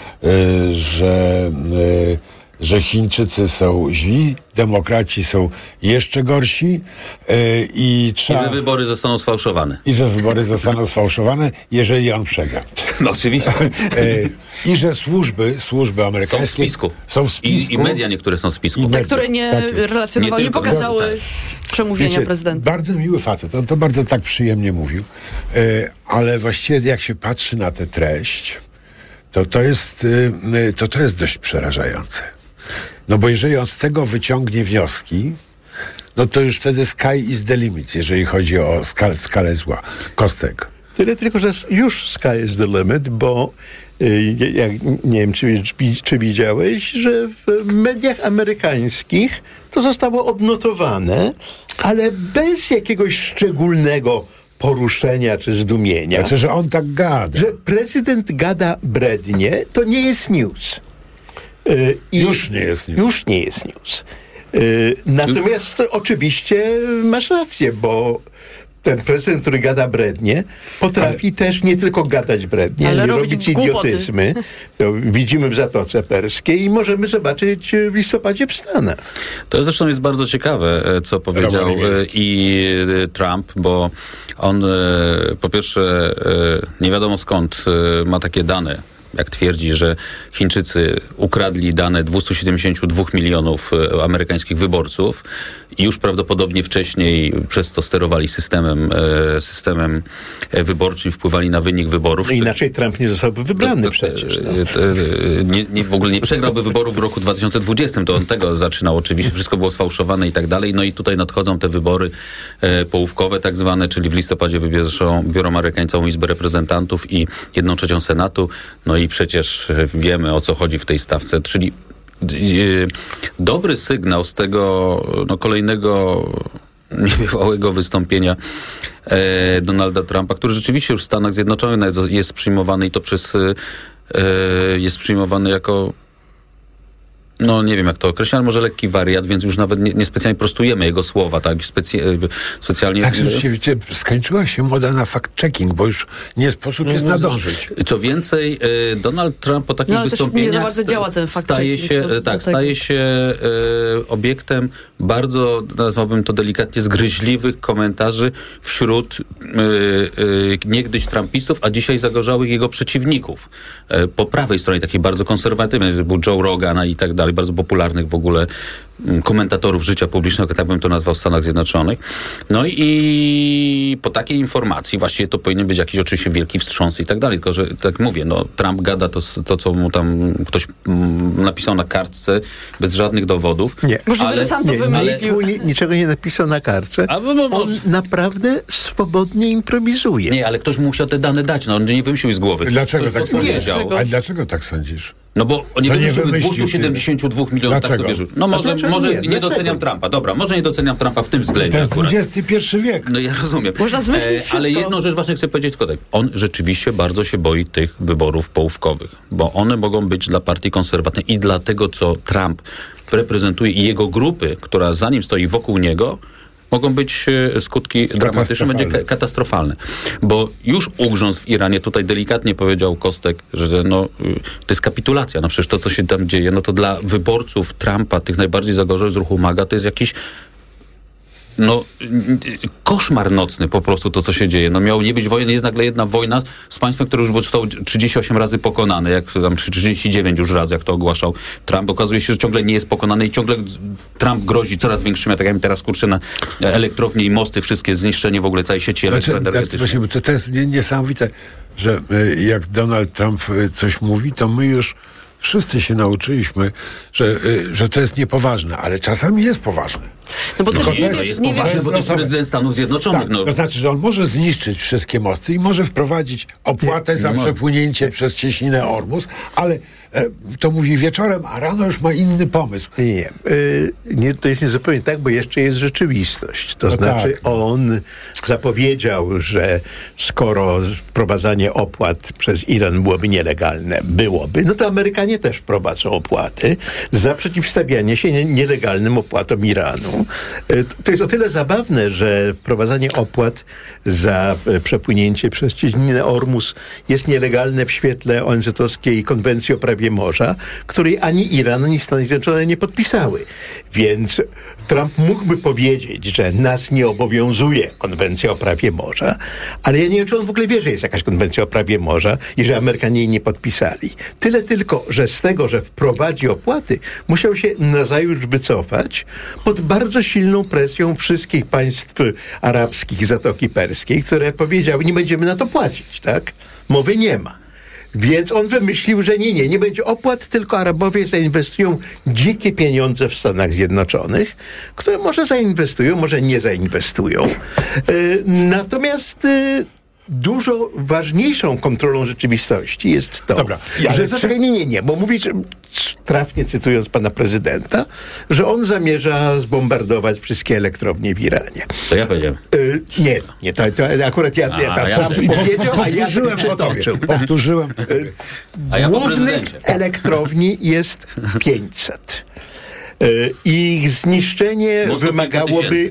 S1: że... że Chińczycy są źli, demokraci są jeszcze gorsi yy, i trzeba...
S14: I że wybory zostaną sfałszowane.
S1: I że wybory zostaną sfałszowane, jeżeli on przegra.
S14: No oczywiście.
S1: yy, I że służby, służby amerykańskie...
S14: Są w spisku.
S1: Są w spisku.
S14: I, I media niektóre są w spisku.
S1: Media,
S15: te, które nie
S1: tak
S15: relacjonowały, nie, nie pokazały
S1: tak.
S15: przemówienia
S1: Wiecie,
S15: prezydenta.
S1: Bardzo miły facet, on to bardzo tak przyjemnie mówił, yy, ale właściwie jak się patrzy na tę treść, to to jest, yy, to, to jest dość przerażające. No bo jeżeli on z tego wyciągnie wnioski, no to już wtedy sky is the limit, jeżeli chodzi o skal, skalę zła. Kostek.
S13: Tyle tylko, że już sky is the limit, bo y, jak, nie wiem, czy, czy widziałeś, że w mediach amerykańskich to zostało odnotowane, ale bez jakiegoś szczególnego poruszenia czy zdumienia.
S1: Znaczy, że on tak gada.
S13: Że prezydent gada brednie, to nie jest news.
S1: I już nie jest news.
S13: Już nie jest news. Yy, natomiast już... oczywiście masz rację, bo ten prezydent, który gada brednie, potrafi ale... też nie tylko gadać brednie, ale, ale robić idiotyzmy. To widzimy w Zatoce Perskiej i możemy zobaczyć w listopadzie w Stanach.
S14: To zresztą jest bardzo ciekawe, co powiedział i Trump, bo on po pierwsze nie wiadomo skąd ma takie dane, jak twierdzi, że Chińczycy ukradli dane dwieście siedemdziesiąt dwa milionów amerykańskich wyborców i już prawdopodobnie wcześniej przez to sterowali systemem, systemem wyborczym, wpływali na wynik wyborów.
S13: No inaczej Trump nie zostałby wybrany to, to, przecież. No.
S14: Nie, nie, w ogóle nie przegrałby wyborów w roku dwa tysiące dwudziestym. To on tego zaczynał. Oczywiście wszystko było sfałszowane i tak dalej. No i tutaj nadchodzą te wybory e, połówkowe tak zwane, czyli w listopadzie wybierzą, biorą Amerykańcy całą Izbę Reprezentantów i jedną trzecią Senatu. No i przecież wiemy, o co chodzi w tej stawce. Czyli e, dobry sygnał z tego no, kolejnego niebywałego wystąpienia e, Donalda Trumpa, który rzeczywiście już w Stanach Zjednoczonych jest przyjmowany i to przez e, jest przyjmowany jako no nie wiem jak to określać, ale może lekki wariat, więc już nawet nie, nie specjalnie prostujemy jego słowa, tak? Specy- specjalnie...
S1: Tak, rzeczywiście skończyła się moda na fact-checking, bo już nie sposób jest nadążyć.
S14: Co więcej, Donald Trump po takich
S15: no,
S14: wystąpieniach staje się,
S15: to,
S14: tak, staje się e, obiektem bardzo, nazwałbym to delikatnie, zgryźliwych komentarzy wśród e, e, niegdyś trumpistów, a dzisiaj zagorzałych jego przeciwników. E, po prawej stronie, takiej bardzo konserwatywnej, był Joe Rogan i tak dalej, bardzo popularnych w ogóle komentatorów życia publicznego, tak bym to nazwał, w Stanach Zjednoczonych. No i po takiej informacji właściwie to powinien być jakiś oczywiście wielki wstrząs i tak dalej, tylko że tak mówię, no Trump gada to, to co mu tam ktoś mm, napisał na kartce bez żadnych dowodów.
S13: Nie.
S15: Możliwe, że sam to wymyślił.
S13: Ale niczego nie napisał na kartce.
S14: A, bo, bo, bo,
S13: on naprawdę swobodnie improwizuje.
S14: Nie, ale ktoś mu musiał te dane dać, no on nie wymyślił z głowy.
S1: Dlaczego tak sądzisz?
S14: Dlaczego?
S1: A dlaczego tak sądzisz?
S14: No bo oni wymyśliły dwieście siedemdziesiąt dwa miliony, tak sobie rzucił. No może, może nie, nie doceniam Trumpa, dobra, może nie doceniam Trumpa w tym względzie.
S1: To jest dwudziesty pierwszy wiek.
S14: No ja rozumiem.
S15: Można zmyślić wszystko.
S14: Ale jedną rzecz właśnie chcę powiedzieć tylko tak. On rzeczywiście bardzo się boi tych wyborów połówkowych, bo one mogą być dla partii konserwatywnej i dla tego, co Trump reprezentuje i jego grupy, która za nim stoi wokół niego, mogą być skutki dramatyczne, będzie ka- katastrofalne. Bo już ugrzązł w Iranie, tutaj delikatnie powiedział Kostek, że no, to jest kapitulacja. No przecież to, co się tam dzieje, no to dla wyborców Trumpa, tych najbardziej zagorzałych z ruchu MAGA, to jest jakiś no koszmar nocny po prostu to, co się dzieje. No miało nie być wojny, jest nagle jedna wojna z państwem, które już zostało trzydzieści osiem razy pokonane, jak tam trzydzieści dziewięć już razy, jak to ogłaszał Trump. Okazuje się, że ciągle nie jest pokonany i ciągle Trump grozi coraz większymi atakami. Teraz kurczę na elektrownie i mosty, wszystkie zniszczenie w ogóle całej sieci elektroenergetycznej.
S1: Znaczy, to, to jest niesamowite, że jak Donald Trump coś mówi, to my już wszyscy się nauczyliśmy, że, że to jest niepoważne, ale czasami jest poważne.
S15: No bo
S14: no
S15: to
S14: nie, jest, jest
S15: nie
S14: poważne, bo to jest prezydent Stanów Zjednoczonych.
S1: Tak,
S14: no.
S1: To znaczy, że on może zniszczyć wszystkie mosty i może wprowadzić opłatę nie, za nie przepłynięcie nie. przez cieśninę Ormus, ale e, to mówi wieczorem, a rano już ma inny pomysł.
S13: Nie, nie. Yy, nie to jest niezupełnie tak, bo jeszcze jest rzeczywistość. To no znaczy tak, no. on zapowiedział, że skoro wprowadzanie opłat przez Iran byłoby nielegalne, byłoby, no to Amerykanie też wprowadzą opłaty za przeciwstawianie się nielegalnym opłatom Iranu. To jest o tyle zabawne, że wprowadzanie opłat za przepłynięcie przez cieśninę Ormus jest nielegalne w świetle O N Z-owskiej konwencji o prawie morza, której ani Iran, ani Stany Zjednoczone nie podpisały. Więc Trump mógłby powiedzieć, że nas nie obowiązuje konwencja o prawie morza, ale ja nie wiem, czy on w ogóle wie, że jest jakaś konwencja o prawie morza i że Amerykanie jej nie podpisali. Tyle tylko, że z tego, że wprowadzi opłaty, musiał się nazajutrz wycofać pod bardzo silną presją wszystkich państw arabskich Zatoki Perskiej, które powiedziały, nie będziemy na to płacić, tak? Mowy nie ma. Więc on wymyślił, że nie, nie, nie będzie opłat, tylko Arabowie zainwestują dzikie pieniądze w Stanach Zjednoczonych, które może zainwestują, może nie zainwestują. Yy, natomiast yy, dużo ważniejszą kontrolą rzeczywistości jest to,
S1: Dobra,
S13: że... Zaczekaj, nie, nie, nie, bo mówisz, trafnie cytując pana prezydenta, że on zamierza zbombardować wszystkie elektrownie w Iranie.
S14: To ja powiedziałem.
S13: Y, nie, nie, to, to akurat ja, nie,
S14: a, ja
S13: Trump powiedział, a ja
S1: przytoczył. Powtórzyłem.
S13: Głównych elektrowni jest pięćset. Y, ich zniszczenie Mocno wymagałoby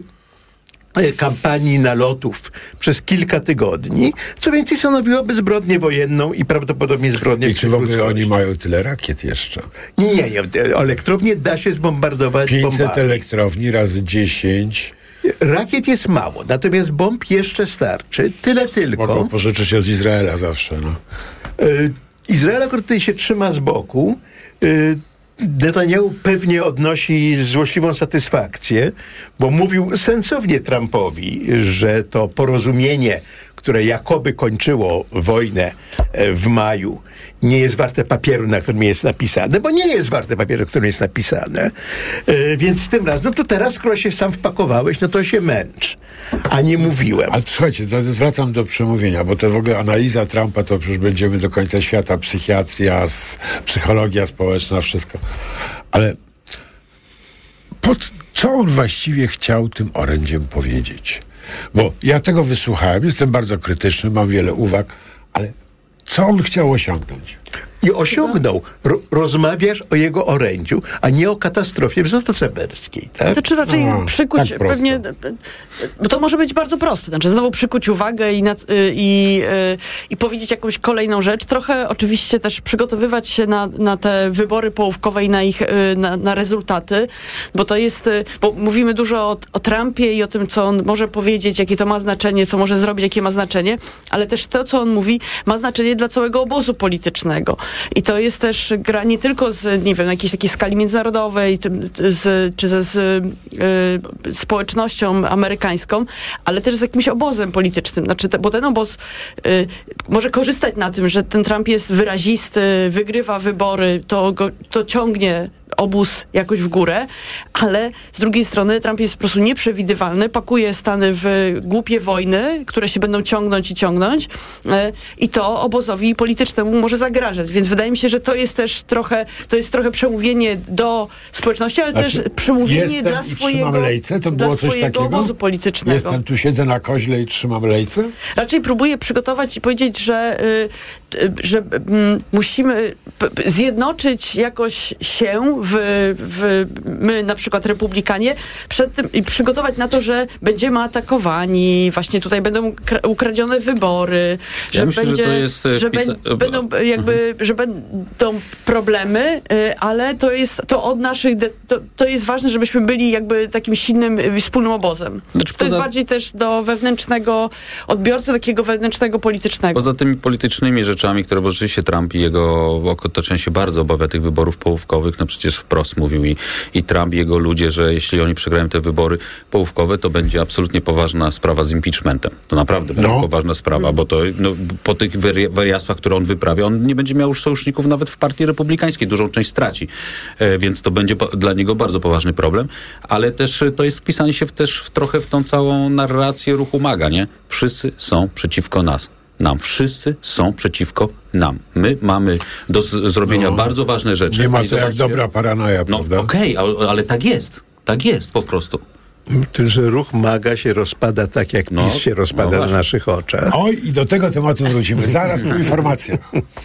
S13: kampanii nalotów przez kilka tygodni, co więcej stanowiłoby zbrodnię wojenną i prawdopodobnie zbrodnię
S1: I czy w ogóle oni mają tyle rakiet jeszcze?
S13: Nie, nie, nie. Elektrownię da się zbombardować
S1: pięćset
S13: bombami.
S1: elektrowni razy dziesięć.
S13: Rakiet jest mało, natomiast bomb jeszcze starczy. Tyle tylko.
S1: Mogą pożyczyć od Izraela zawsze, no.
S13: Y, Izrael akurat tutaj się trzyma z boku. Y, Netanyahu pewnie odnosi złośliwą satysfakcję, bo mówił sensownie Trumpowi, że to porozumienie, które jakoby kończyło wojnę w maju, nie jest warte papieru, na którym jest napisane, bo nie jest warte papieru, na którym jest napisane. Yy, więc tym razem, no to teraz, skoro się sam wpakowałeś, no to się męcz. A nie mówiłem.
S1: Ale słuchajcie, to wracam do przemówienia, bo to w ogóle analiza Trumpa, to przecież będziemy do końca świata, psychiatria, psychologia społeczna, wszystko. Ale pod co on właściwie chciał tym orędziem powiedzieć. Bo ja tego wysłuchałem, jestem bardzo krytyczny, mam wiele uwag, ale co on chciał osiągnąć?
S13: I osiągnął. Ro- rozmawiasz o jego orędziu, a nie o katastrofie w Zatoce Perskiej, tak?
S15: Znaczy raczej
S1: A,
S15: przykuć
S1: tak
S15: pewnie, bo to może być bardzo proste, znaczy znowu przykuć uwagę i, nad, i, i powiedzieć jakąś kolejną rzecz. Trochę oczywiście też przygotowywać się na, na te wybory połówkowe i na ich na, na rezultaty, bo to jest, bo mówimy dużo o, o Trumpie i o tym, co on może powiedzieć, jakie to ma znaczenie, co może zrobić, jakie ma znaczenie, ale też to, co on mówi, ma znaczenie dla całego obozu politycznego. I to jest też gra nie tylko z, nie wiem, na jakiejś takiej skali międzynarodowej, z, czy ze, z y, społecznością amerykańską, ale też z jakimś obozem politycznym. Znaczy, te, bo ten obóz y, może korzystać na tym, że ten Trump jest wyrazisty, wygrywa wybory, to, go, to ciągnie obóz jakoś w górę, ale z drugiej strony Trump jest po prostu nieprzewidywalny, pakuje Stany w głupie wojny, które się będą ciągnąć i ciągnąć e, i to obozowi politycznemu może zagrażać. Więc wydaje mi się, że to jest też trochę, to jest trochę przemówienie do społeczności, ale znaczy, też przemówienie dla swojego,
S1: lejce, to było
S15: dla
S1: coś
S15: swojego
S1: takiego?
S15: obozu politycznego.
S1: Jestem tu, siedzę na koźle i trzymam lejce?
S15: Raczej próbuję przygotować i powiedzieć, że, y, y, że y, musimy p- zjednoczyć jakoś się w, w my na przykład republikanie przed tym i przygotować na to, że będziemy atakowani, właśnie tutaj będą kra- ukradzione wybory,
S14: Ja
S15: że
S14: myślę,
S15: będzie,
S14: że to jest
S15: że
S14: pisa-
S15: bę- będą jakby, mhm. że będą problemy, y, ale to jest to od naszych de- to, to jest ważne, żebyśmy byli jakby takim silnym y, wspólnym obozem.
S14: Znaczy,
S15: to
S14: poza...
S15: jest bardziej też do wewnętrznego odbiorcy, takiego wewnętrznego politycznego.
S14: Poza tymi politycznymi rzeczami, które bo rzeczywiście Trump i jego otoczenie się bardzo obawia tych wyborów połówkowych, no przecież wprost mówił i, i Trump i jego ludzie, że jeśli oni przegrają te wybory połówkowe, to będzie absolutnie poważna sprawa z impeachmentem. To naprawdę no. będzie poważna sprawa, bo to no, po tych wari- wariactwach, które on wyprawia, on nie będzie miał już sojuszników nawet w partii republikańskiej, dużą część straci. E, więc to będzie po, dla niego bardzo poważny problem, ale też to jest wpisanie się w, też w, trochę w tą całą narrację ruchu MAGA, nie? Wszyscy są przeciwko nas. Nam. Wszyscy są przeciwko nam. My mamy do z- zrobienia no, bardzo ważne rzeczy.
S1: Nie ma to jak dobra paranoja,
S14: no,
S1: prawda?
S14: Okej, okay, ale, ale tak jest. Tak jest po prostu.
S13: Tym, że ruch MAGA się rozpada tak, jak
S14: no,
S13: PiS się rozpada no na naszych oczach.
S1: Oj, i do tego tematu wrócimy. Zaraz po informacjach.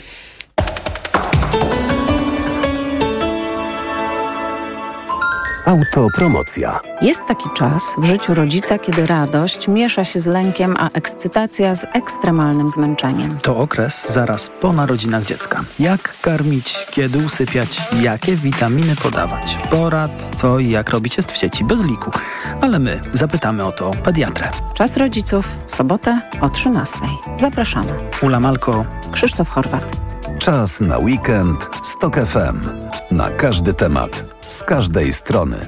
S10: Autopromocja.
S16: Jest taki czas w życiu rodzica, kiedy radość miesza się z lękiem, a ekscytacja z ekstremalnym zmęczeniem.
S17: To okres zaraz po narodzinach dziecka. Jak karmić, kiedy usypiać, jakie witaminy podawać. Porad, co i jak robić jest w sieci bez liku. Ale my zapytamy o to pediatrę.
S16: Czas rodziców w sobotę o trzynastej. Zapraszamy.
S17: Ula Malko,
S16: Krzysztof Horwat.
S10: Czas na weekend z TOK F M. Na każdy temat, z każdej strony.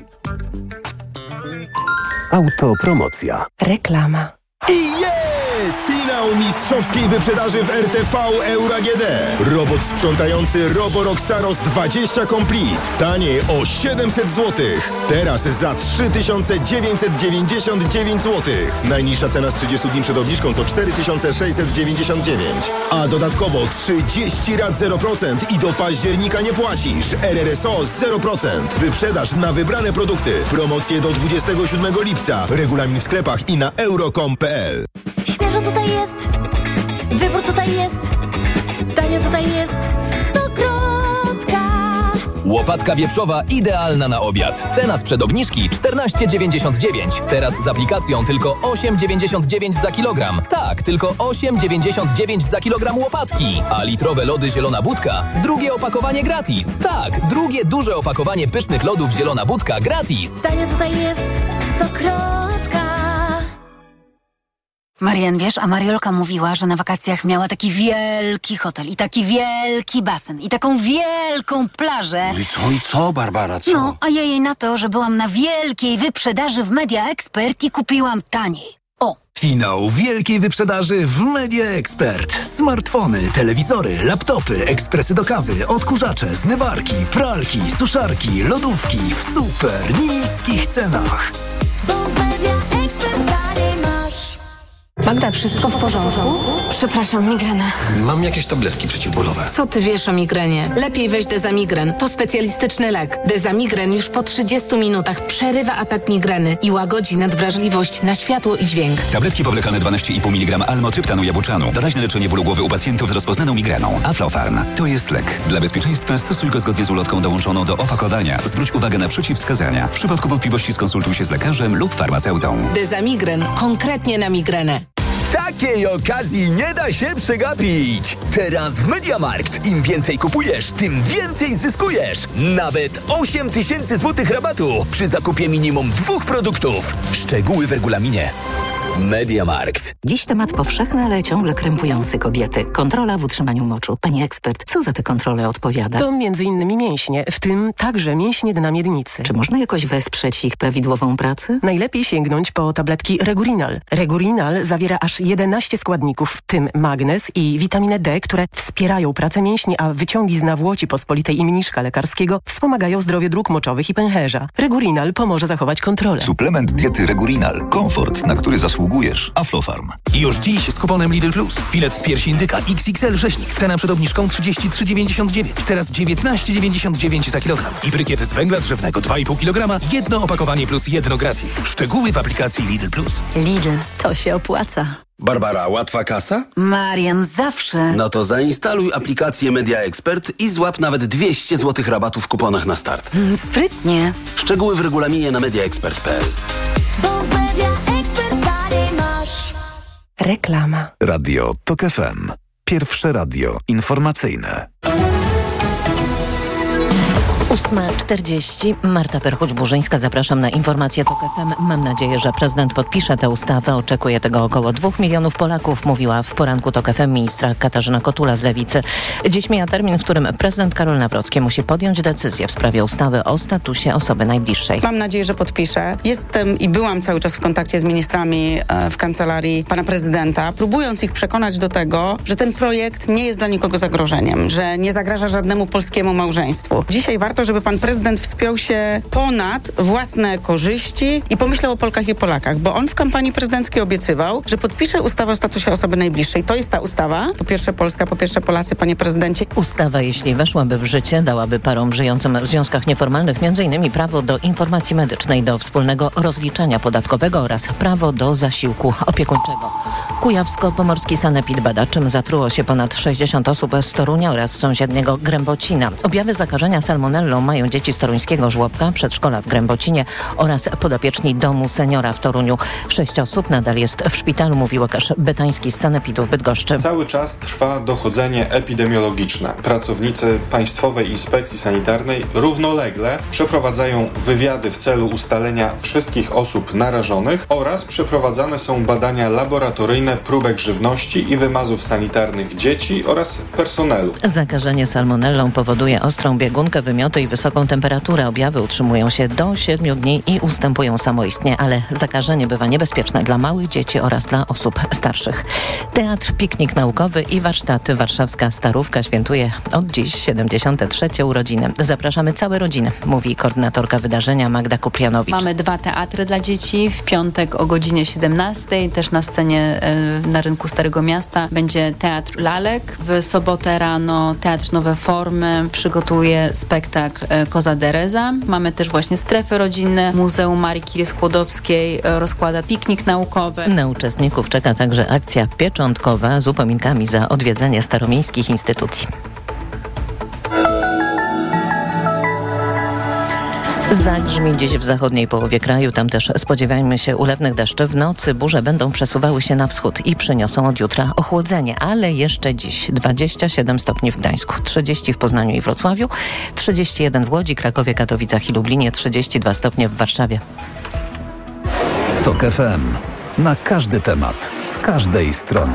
S10: Autopromocja.
S16: Reklama.
S18: I jest! Finał mistrzowskiej wyprzedaży w R T V Euro A G D. Robot sprzątający Roborock Saros dwadzieścia Complete. Taniej o siedemset złotych. Teraz za trzy tysiące dziewięćset dziewięćdziesiąt dziewięć złotych. Najniższa cena z trzydziestu dni przed obniżką to cztery tysiące sześćset dziewięćdziesiąt dziewięć. A dodatkowo trzydzieści rat zero procent i do października nie płacisz. R R S O zero procent. Wyprzedaż na wybrane produkty. Promocje do dwudziestego siódmego lipca. Regulamin w sklepach i na euro kropka com kropka p l.
S19: Świeżo tutaj jest, wybór tutaj jest, tanio tutaj jest, Stokrotka.
S20: Łopatka wieprzowa idealna na obiad. Cena sprzed obniżki czternaście dziewięćdziesiąt dziewięć. Teraz z aplikacją tylko osiem dziewięćdziesiąt dziewięć za kilogram. Tak, tylko osiem dziewięćdziesiąt dziewięć za kilogram łopatki. A litrowe lody Zielona Budka, drugie opakowanie gratis. Tak, drugie duże opakowanie pysznych lodów Zielona Budka gratis.
S19: Tanio tutaj jest, Stokrotka.
S21: Marian, wiesz, a Mariolka mówiła, że na wakacjach miała taki wielki hotel i taki wielki basen i taką wielką plażę.
S22: No i co, i co, Barbara, co?
S21: No, a ja jej na to, że byłam na wielkiej wyprzedaży w Media Expert i kupiłam taniej. O!
S23: Finał wielkiej wyprzedaży w Media Expert. Smartfony, telewizory, laptopy, ekspresy do kawy, odkurzacze, zmywarki, pralki, suszarki, lodówki w super niskich cenach.
S19: Bo w Media Expert taniej masz.
S2: Magda, wszystko w porządku?
S3: Przepraszam, migrena.
S22: Mam jakieś tabletki przeciwbólowe.
S3: Co ty wiesz o migrenie? Lepiej weź Dezamigren. To specjalistyczny lek. Dezamigren już po trzydziestu minutach przerywa atak migreny i łagodzi nadwrażliwość na światło i dźwięk.
S4: Tabletki powlekane dwanaście i pół miligrama almotryptanu jabłczanu. Doraźne leczenie bólu głowy u pacjentów z rozpoznaną migreną. Aflofarm. To jest lek. Dla bezpieczeństwa stosuj go zgodnie z ulotką dołączoną do opakowania. Zwróć uwagę na przeciwwskazania. W przypadku wątpliwości skonsultuj się z lekarzem lub farmaceutą.
S3: Dezamigren. Konkretnie na migrenę.
S20: Takiej okazji nie da się przegapić. Teraz w MediaMarkt. Im więcej kupujesz, tym więcej zyskujesz. Nawet osiem tysięcy złotych rabatu przy zakupie minimum dwóch produktów. Szczegóły w regulaminie. MediaMarkt.
S24: Dziś temat powszechny, ale ciągle krępujący kobiety. Kontrola w utrzymaniu moczu. Pani ekspert, co za tę kontrolę odpowiada?
S25: To między innymi mięśnie, w tym także mięśnie dna miednicy.
S24: Czy można jakoś wesprzeć ich prawidłową pracę?
S25: Najlepiej sięgnąć po tabletki Regurinal. Regurinal zawiera aż jedenaście składników, w tym magnez i witaminę D, które wspierają pracę mięśni, a wyciągi z nawłoci pospolitej i mniszka lekarskiego wspomagają zdrowie dróg moczowych i pęcherza. Regurinal pomoże zachować kontrolę.
S26: Suplement diety Regurinal. Komfort, na który zasługujesz. Aflofarm.
S23: Już dziś z kuponem Lidl Plus. Filet z piersi indyka X X L rzeźnik. Cena przed obniżką trzydzieści trzy dziewięćdziesiąt dziewięć. Teraz dziewiętnaście dziewięćdziesiąt dziewięć za kilogram. I brykiety z węgla drzewnego dwa i pół kilograma. Jedno opakowanie plus jedno gratis. Szczegóły w aplikacji Lidl Plus.
S24: Lidl, to się opłaca.
S22: Barbara, łatwa kasa?
S21: Marian, zawsze.
S22: No to zainstaluj aplikację Media Expert i złap nawet dwieście złotych rabatu w kuponach na start.
S21: Mm, sprytnie.
S22: Szczegóły w regulaminie na mediaexpert kropka p l.
S16: Reklama.
S10: Radio TOK F M. Pierwsze radio informacyjne.
S9: ósma czterdzieści. Marta Perchuć-Burzyńska. Zapraszam na informację TOK F M. Mam nadzieję, że prezydent podpisze tę ustawę. Oczekuje tego około dwóch milionów Polaków, mówiła w poranku TOK F M ministra Katarzyna Kotula z Lewicy. Dziś mija termin, w którym prezydent Karol Nawrocki musi podjąć decyzję w sprawie ustawy o statusie osoby najbliższej.
S27: Mam nadzieję, że podpiszę. Jestem i byłam cały czas w kontakcie z ministrami e, w kancelarii pana prezydenta, próbując ich przekonać do tego, że ten projekt nie jest dla nikogo zagrożeniem, że nie zagraża żadnemu polskiemu małżeństwu. Dzisiaj warto, żeby pan prezydent wspiął się ponad własne korzyści i pomyślał o Polkach i Polakach, bo on w kampanii prezydenckiej obiecywał, że podpisze ustawę o statusie osoby najbliższej. To jest ta ustawa. Po pierwsze Polska, po pierwsze Polacy, panie prezydencie.
S9: Ustawa, jeśli weszłaby w życie, dałaby parom żyjącym w związkach nieformalnych między innymi prawo do informacji medycznej, do wspólnego rozliczania podatkowego oraz prawo do zasiłku opiekuńczego. Kujawsko-pomorski sanepid bada, czym zatruło się ponad sześćdziesiąt osób z Torunia oraz sąsiedniego Grębocina. Objawy zakażenia salmonellą mają dzieci z toruńskiego żłobka, przedszkola w Grębocinie oraz podopieczni domu seniora w Toruniu. Sześć osób nadal jest w szpitalu, mówi Łukasz Bytański z sanepidu w Bydgoszczy.
S28: Cały czas trwa dochodzenie epidemiologiczne. Pracownicy Państwowej Inspekcji Sanitarnej równolegle przeprowadzają wywiady w celu ustalenia wszystkich osób narażonych oraz przeprowadzane są badania laboratoryjne próbek żywności i wymazów sanitarnych dzieci oraz personelu.
S9: Zakażenie salmonellą powoduje ostrą biegunkę, wymioty i wysoką temperaturę. Objawy utrzymują się do siedmiu dni i ustępują samoistnie, ale zakażenie bywa niebezpieczne dla małych dzieci oraz dla osób starszych. Teatr, piknik naukowy i warsztaty. Warszawska Starówka świętuje od dziś siedemdziesiąte trzecie urodziny. Zapraszamy całe rodziny, mówi koordynatorka wydarzenia Magda Kuprianowicz.
S29: Mamy dwa teatry dla dzieci. W piątek o godzinie siedemnastej, też na scenie na rynku Starego Miasta będzie Teatr Lalek. W sobotę rano Teatr Nowe Formy przygotuje spektakl Koza Dereza. Mamy też właśnie strefy rodzinne. Muzeum Marii Curie Skłodowskiej rozkłada piknik naukowy.
S9: Na uczestników czeka także akcja pieczątkowa z upominkami za odwiedzenie staromiejskich instytucji. Zagrzmi dziś w zachodniej połowie kraju. Tam też spodziewajmy się ulewnych deszczy. W nocy burze będą przesuwały się na wschód i przyniosą od jutra ochłodzenie. Ale jeszcze dziś dwadzieścia siedem stopni w Gdańsku, trzydzieści w Poznaniu i Wrocławiu, trzydzieści jeden w Łodzi, Krakowie, Katowicach i Lublinie, trzydzieści dwa stopnie w Warszawie.
S10: TOK F M. Na każdy temat, z każdej strony.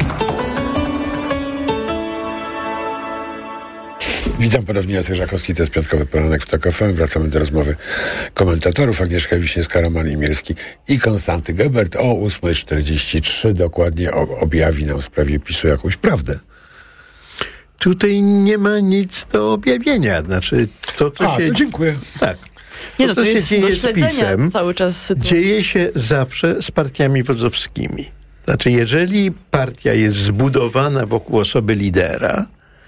S1: Witam ponownie, Jacek Żakowski, to jest piątkowy poranek w TOK F M. Wracamy do rozmowy komentatorów. Agnieszka Wiśniewska, Roman Imielski i Konstanty Gebert. O ósma czterdzieści trzy dokładnie objawi nam w sprawie PiSu jakąś prawdę.
S13: Tutaj nie ma nic do objawienia. Znaczy, to co
S1: A,
S13: się...
S1: to dziękuję.
S13: Tak.
S15: Nie, no,
S13: to,
S15: to
S13: co
S15: jest
S13: się dzieje
S15: do
S13: z
S15: śledzenia
S13: PiS-em,
S15: cały czas sytuacja.
S13: dzieje się zawsze z partiami wodzowskimi. Znaczy, jeżeli partia jest zbudowana wokół osoby lidera,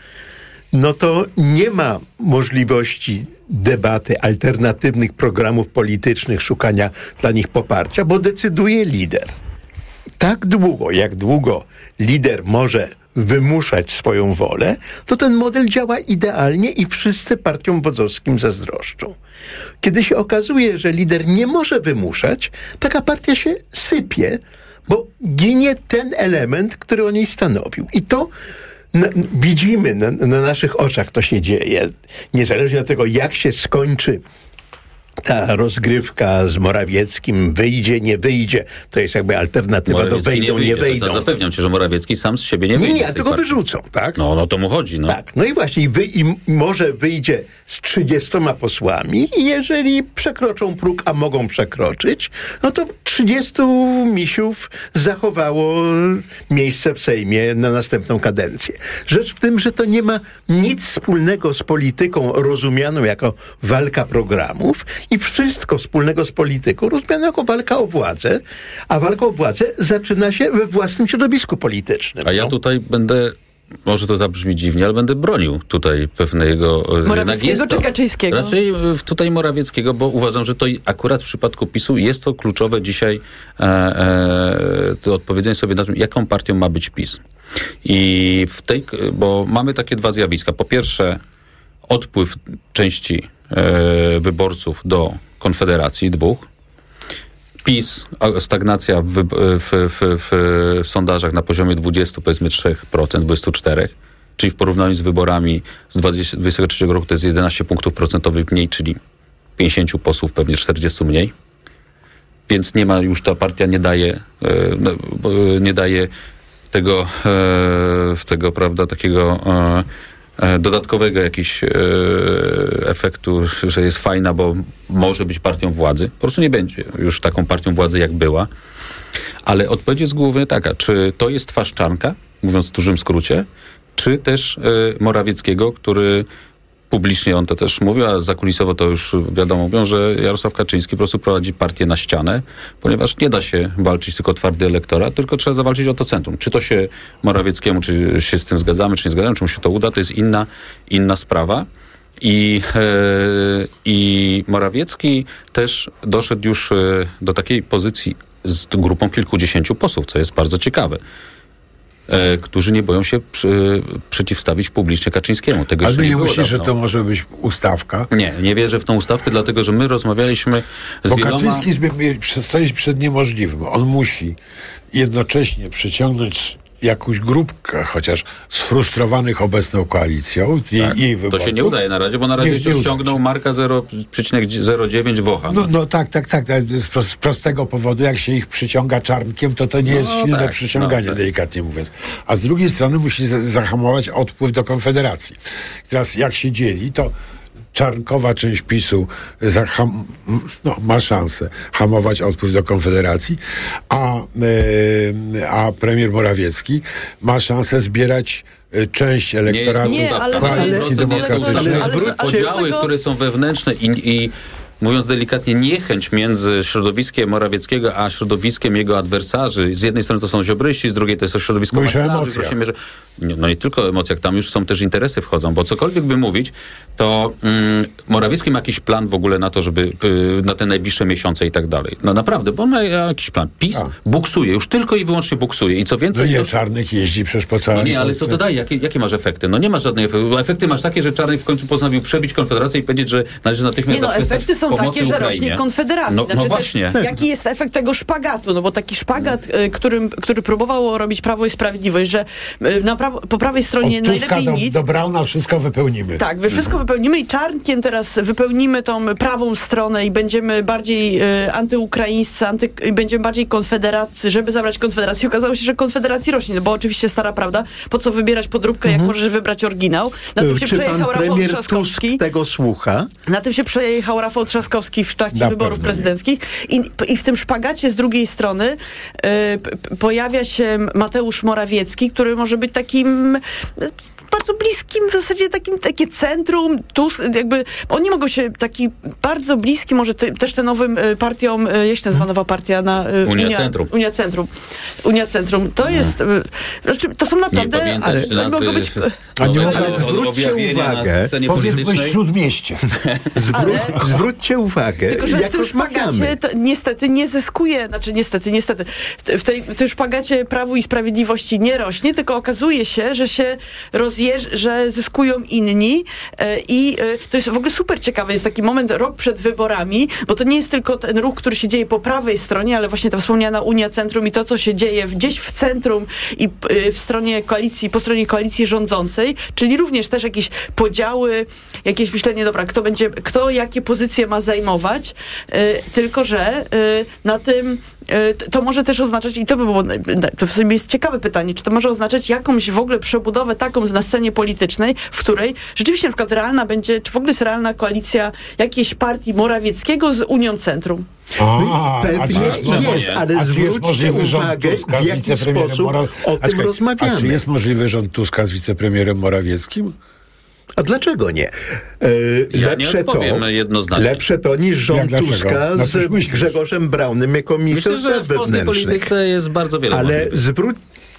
S13: no to nie ma możliwości debaty, alternatywnych programów politycznych, szukania dla nich poparcia, bo decyduje lider. Tak długo, jak długo lider może wymuszać swoją wolę, to ten model działa idealnie i wszyscy partiom wodzowskim zazdroszczą. Kiedy się okazuje, że lider nie może wymuszać, taka partia się sypie, bo ginie ten element, który o niej stanowił. I to na, widzimy na, na naszych oczach, to się dzieje. Niezależnie od tego, jak się skończy ta rozgrywka z Morawieckim, wyjdzie, nie wyjdzie, to jest jakby alternatywa
S2: Morawiecki
S13: do wejdą,
S2: nie, wyjdzie,
S13: nie wejdą.
S2: To, to zapewniam cię, że Morawiecki sam z siebie nie
S13: Nie,
S2: wyjdzie.
S13: nie, tylko
S2: partii.
S13: wyrzucą, tak?
S2: No, no to mu chodzi, no.
S13: Tak, no i właśnie, i, wy, i może wyjdzie z trzydziestoma posłami i jeżeli przekroczą próg, a mogą przekroczyć, no to trzydziestu misiów zachowało miejsce w Sejmie na następną kadencję. Rzecz w tym, że to nie ma nic wspólnego z polityką rozumianą jako walka programów i wszystko wspólnego z polityką rozumianą jako walka o władzę, a walka o władzę zaczyna się we własnym środowisku politycznym.
S2: A ja
S13: no.
S2: tutaj będę, może to zabrzmi dziwnie, ale będę bronił tutaj pewnego...
S15: Morawieckiego czy Kaczyńskiego?
S2: Raczej tutaj Morawieckiego, bo uważam, że to akurat w przypadku PiSu jest to kluczowe dzisiaj e, e, to odpowiedzenie sobie na tym, jaką partią ma być PiS. I w tej, bo mamy takie dwa zjawiska. Po pierwsze, odpływ części e, wyborców do Konfederacji, dwóch. PiS, stagnacja w, w, w, w, w sondażach na poziomie dwudziestu, powiedzmy trzy procent, dwadzieścia cztery procent, czyli w porównaniu z wyborami z dwudziestego trzeciego roku to jest jedenaście punktów procentowych mniej, czyli pięćdziesięciu posłów, pewnie czterdziestu mniej. Więc nie ma już, ta partia nie daje, nie daje tego, tego prawda, takiego dodatkowego jakiś e, efektu, że jest fajna, bo może być partią władzy. Po prostu nie będzie już taką partią władzy, jak była. Ale odpowiedź jest głównie taka, czy to jest twarz Czarnka, mówiąc w dużym skrócie, czy też e, Morawieckiego, który publicznie on to też mówił, a zakulisowo to już wiadomo, mówią, że Jarosław Kaczyński po prostu prowadzi partię na ścianę, ponieważ nie da się walczyć tylko o twardy elektorat, tylko trzeba zawalczyć o to centrum. Czy to się Morawieckiemu, czy się z tym zgadzamy, czy nie zgadzamy, czy mu się to uda, to jest inna, inna sprawa. I, e, I Morawiecki też doszedł już e, do takiej pozycji z grupą kilkudziesięciu posłów, co jest bardzo ciekawe. E, którzy nie boją się przy, przeciwstawić publicznie Kaczyńskiemu. Tego
S1: Ale nie, nie myślisz,
S2: dawno.
S1: że to może być ustawka?
S2: Nie, nie wierzę w tą ustawkę, dlatego, że my rozmawialiśmy z
S1: Bo
S2: wieloma...
S1: Kaczyński stoi przed niemożliwym. On musi jednocześnie przyciągnąć jakąś grupkę, chociaż sfrustrowanych obecną koalicją i
S2: tak,
S1: jej wyborców.
S2: To się nie udaje na razie, bo na razie nie, nie ściągnął Marka zero przecinek zero dziewięć Wocha.
S1: No, no tak, tak, tak. Z, pro, z prostego powodu, jak się ich przyciąga czarnkiem, to to nie jest no, silne tak, przyciąganie, no, tak. delikatnie mówiąc. A z drugiej strony musi zahamować odpływ do Konfederacji. Teraz jak się dzieli, to czarnkowa część PiSu zaham, no, ma szansę hamować odpływ do Konfederacji, a, e, a premier Morawiecki ma szansę zbierać część elektoratu Koalicji Demokratycznej.
S2: Podziały, które są wewnętrzne i, i mówiąc delikatnie, niechęć między środowiskiem Morawieckiego a środowiskiem jego adwersarzy. Z jednej strony to są ziobryści, z drugiej to jest to środowisko...
S1: Mówisz o emocjach.
S2: No nie tylko o emocjach, tam już są też interesy wchodzą, bo cokolwiek by mówić, to mm, Morawiecki ma jakiś plan w ogóle na to, żeby y, na te najbliższe miesiące i tak dalej. No naprawdę, bo on ma jakiś plan. PiS a. buksuje, już tylko i wyłącznie buksuje. I co więcej...
S1: No nie,
S2: już...
S1: Czarnek jeździ przecież po całej
S2: No nie, ale
S1: Polsce.
S2: co to daje? Jakie, jakie masz efekty? No nie masz żadnej efekty. Efekty masz takie, że Czarnek w końcu postanowił przebić Konfederację i powiedzieć, że należy natychmiast
S15: Nie no, efekty są takie, że
S2: Ukrainie.
S15: rośnie Konfederacja.
S2: No,
S15: znaczy
S2: no właśnie.
S15: Też, jaki jest efekt tego szpagatu? No bo taki szpagat, y, którym, który próbowało robić Prawo i Sprawiedliwość, że y, na prawo, po prawej stronie
S1: Od
S15: najlepiej
S1: do,
S15: nic.
S1: do Brauna wszystko wypełnimy.
S15: Tak, wy wszystko mhm. wypełnimy i Czarnkiem teraz wypełnimy tą prawą stronę i będziemy bardziej y, antyukraińscy, anty, i będziemy bardziej konfederacy, żeby zabrać Konfederację. Okazało się, że Konfederacji rośnie, no bo oczywiście stara prawda, po co wybierać podróbkę, mhm. jak możesz wybrać oryginał. Na tym się
S13: Czy
S15: przejechał
S13: pan
S15: Rafał
S13: premier
S15: Trzaskowski.
S13: Tusk tego słucha?
S15: Na tym się przejechał Rafał Trzaskowski w trakcie
S1: Na
S15: wyborów
S1: pewno
S15: prezydenckich I, i w tym szpagacie z drugiej strony y, p- pojawia się Mateusz Morawiecki, który może być takim y, bardzo bliskim takim w zasadzie takim, takie centrum, Tusk, jakby oni mogą się taki bardzo bliski, może te, też te nowym partiom, jak się nazywa nowa partia na
S2: Unia,
S15: Unia
S2: Centrum.
S15: Unia Centrum. Unia Centrum. To jest, znaczy, to są naprawdę,
S2: ale
S15: to mogą być...
S1: A nie mogę,
S13: zwróćcie uwagę,
S1: powiedzmy śródmieście.
S13: Zwró zwróćcie uwagę,
S15: Tylko, że
S13: jak
S15: w tym szpagacie to niestety nie zyskuje, znaczy niestety, niestety, w, tej, w tym szpagacie Prawu i Sprawiedliwości nie rośnie, tylko okazuje się, że się rozjeżdż, że zyskują inni e, i e, to jest w ogóle super ciekawe, jest taki moment rok przed wyborami, bo to nie jest tylko ten ruch, który się dzieje po prawej stronie, ale właśnie ta wspomniana Unia Centrum i to, co się dzieje gdzieś w centrum i e, w stronie koalicji, po stronie koalicji rządzącej, czyli również też jakieś podziały, jakieś myślenie, dobra, kto będzie, kto jakie pozycje ma zajmować, e, tylko że e, na tym e, to może też oznaczać, i to by było, to w sumie jest ciekawe pytanie, czy to może oznaczać jakąś w ogóle przebudowę taką na scenie politycznej, w której rzeczywiście na przykład realna będzie, czy w ogóle jest realna koalicja jakiejś partii Morawieckiego z Unią Centrum?
S1: A,
S13: Pewnie
S1: a czy jest,
S13: jest, ale zwróćcie uwagę, w jaki sposób o tym
S1: czekaj,
S13: rozmawiamy.
S1: A czy jest możliwy rząd Tuska z wicepremierem Morawieckim?
S13: A dlaczego nie? E,
S2: Ja
S13: lepsze,
S2: nie
S13: to,
S2: jednoznacznie.
S13: lepsze to niż rząd
S1: Jak
S13: Tuska
S1: no,
S13: z Grzegorzem Braunem jako minister
S2: Myślę, że w polskiej polityce jest bardzo wiele
S13: Ale zwróć...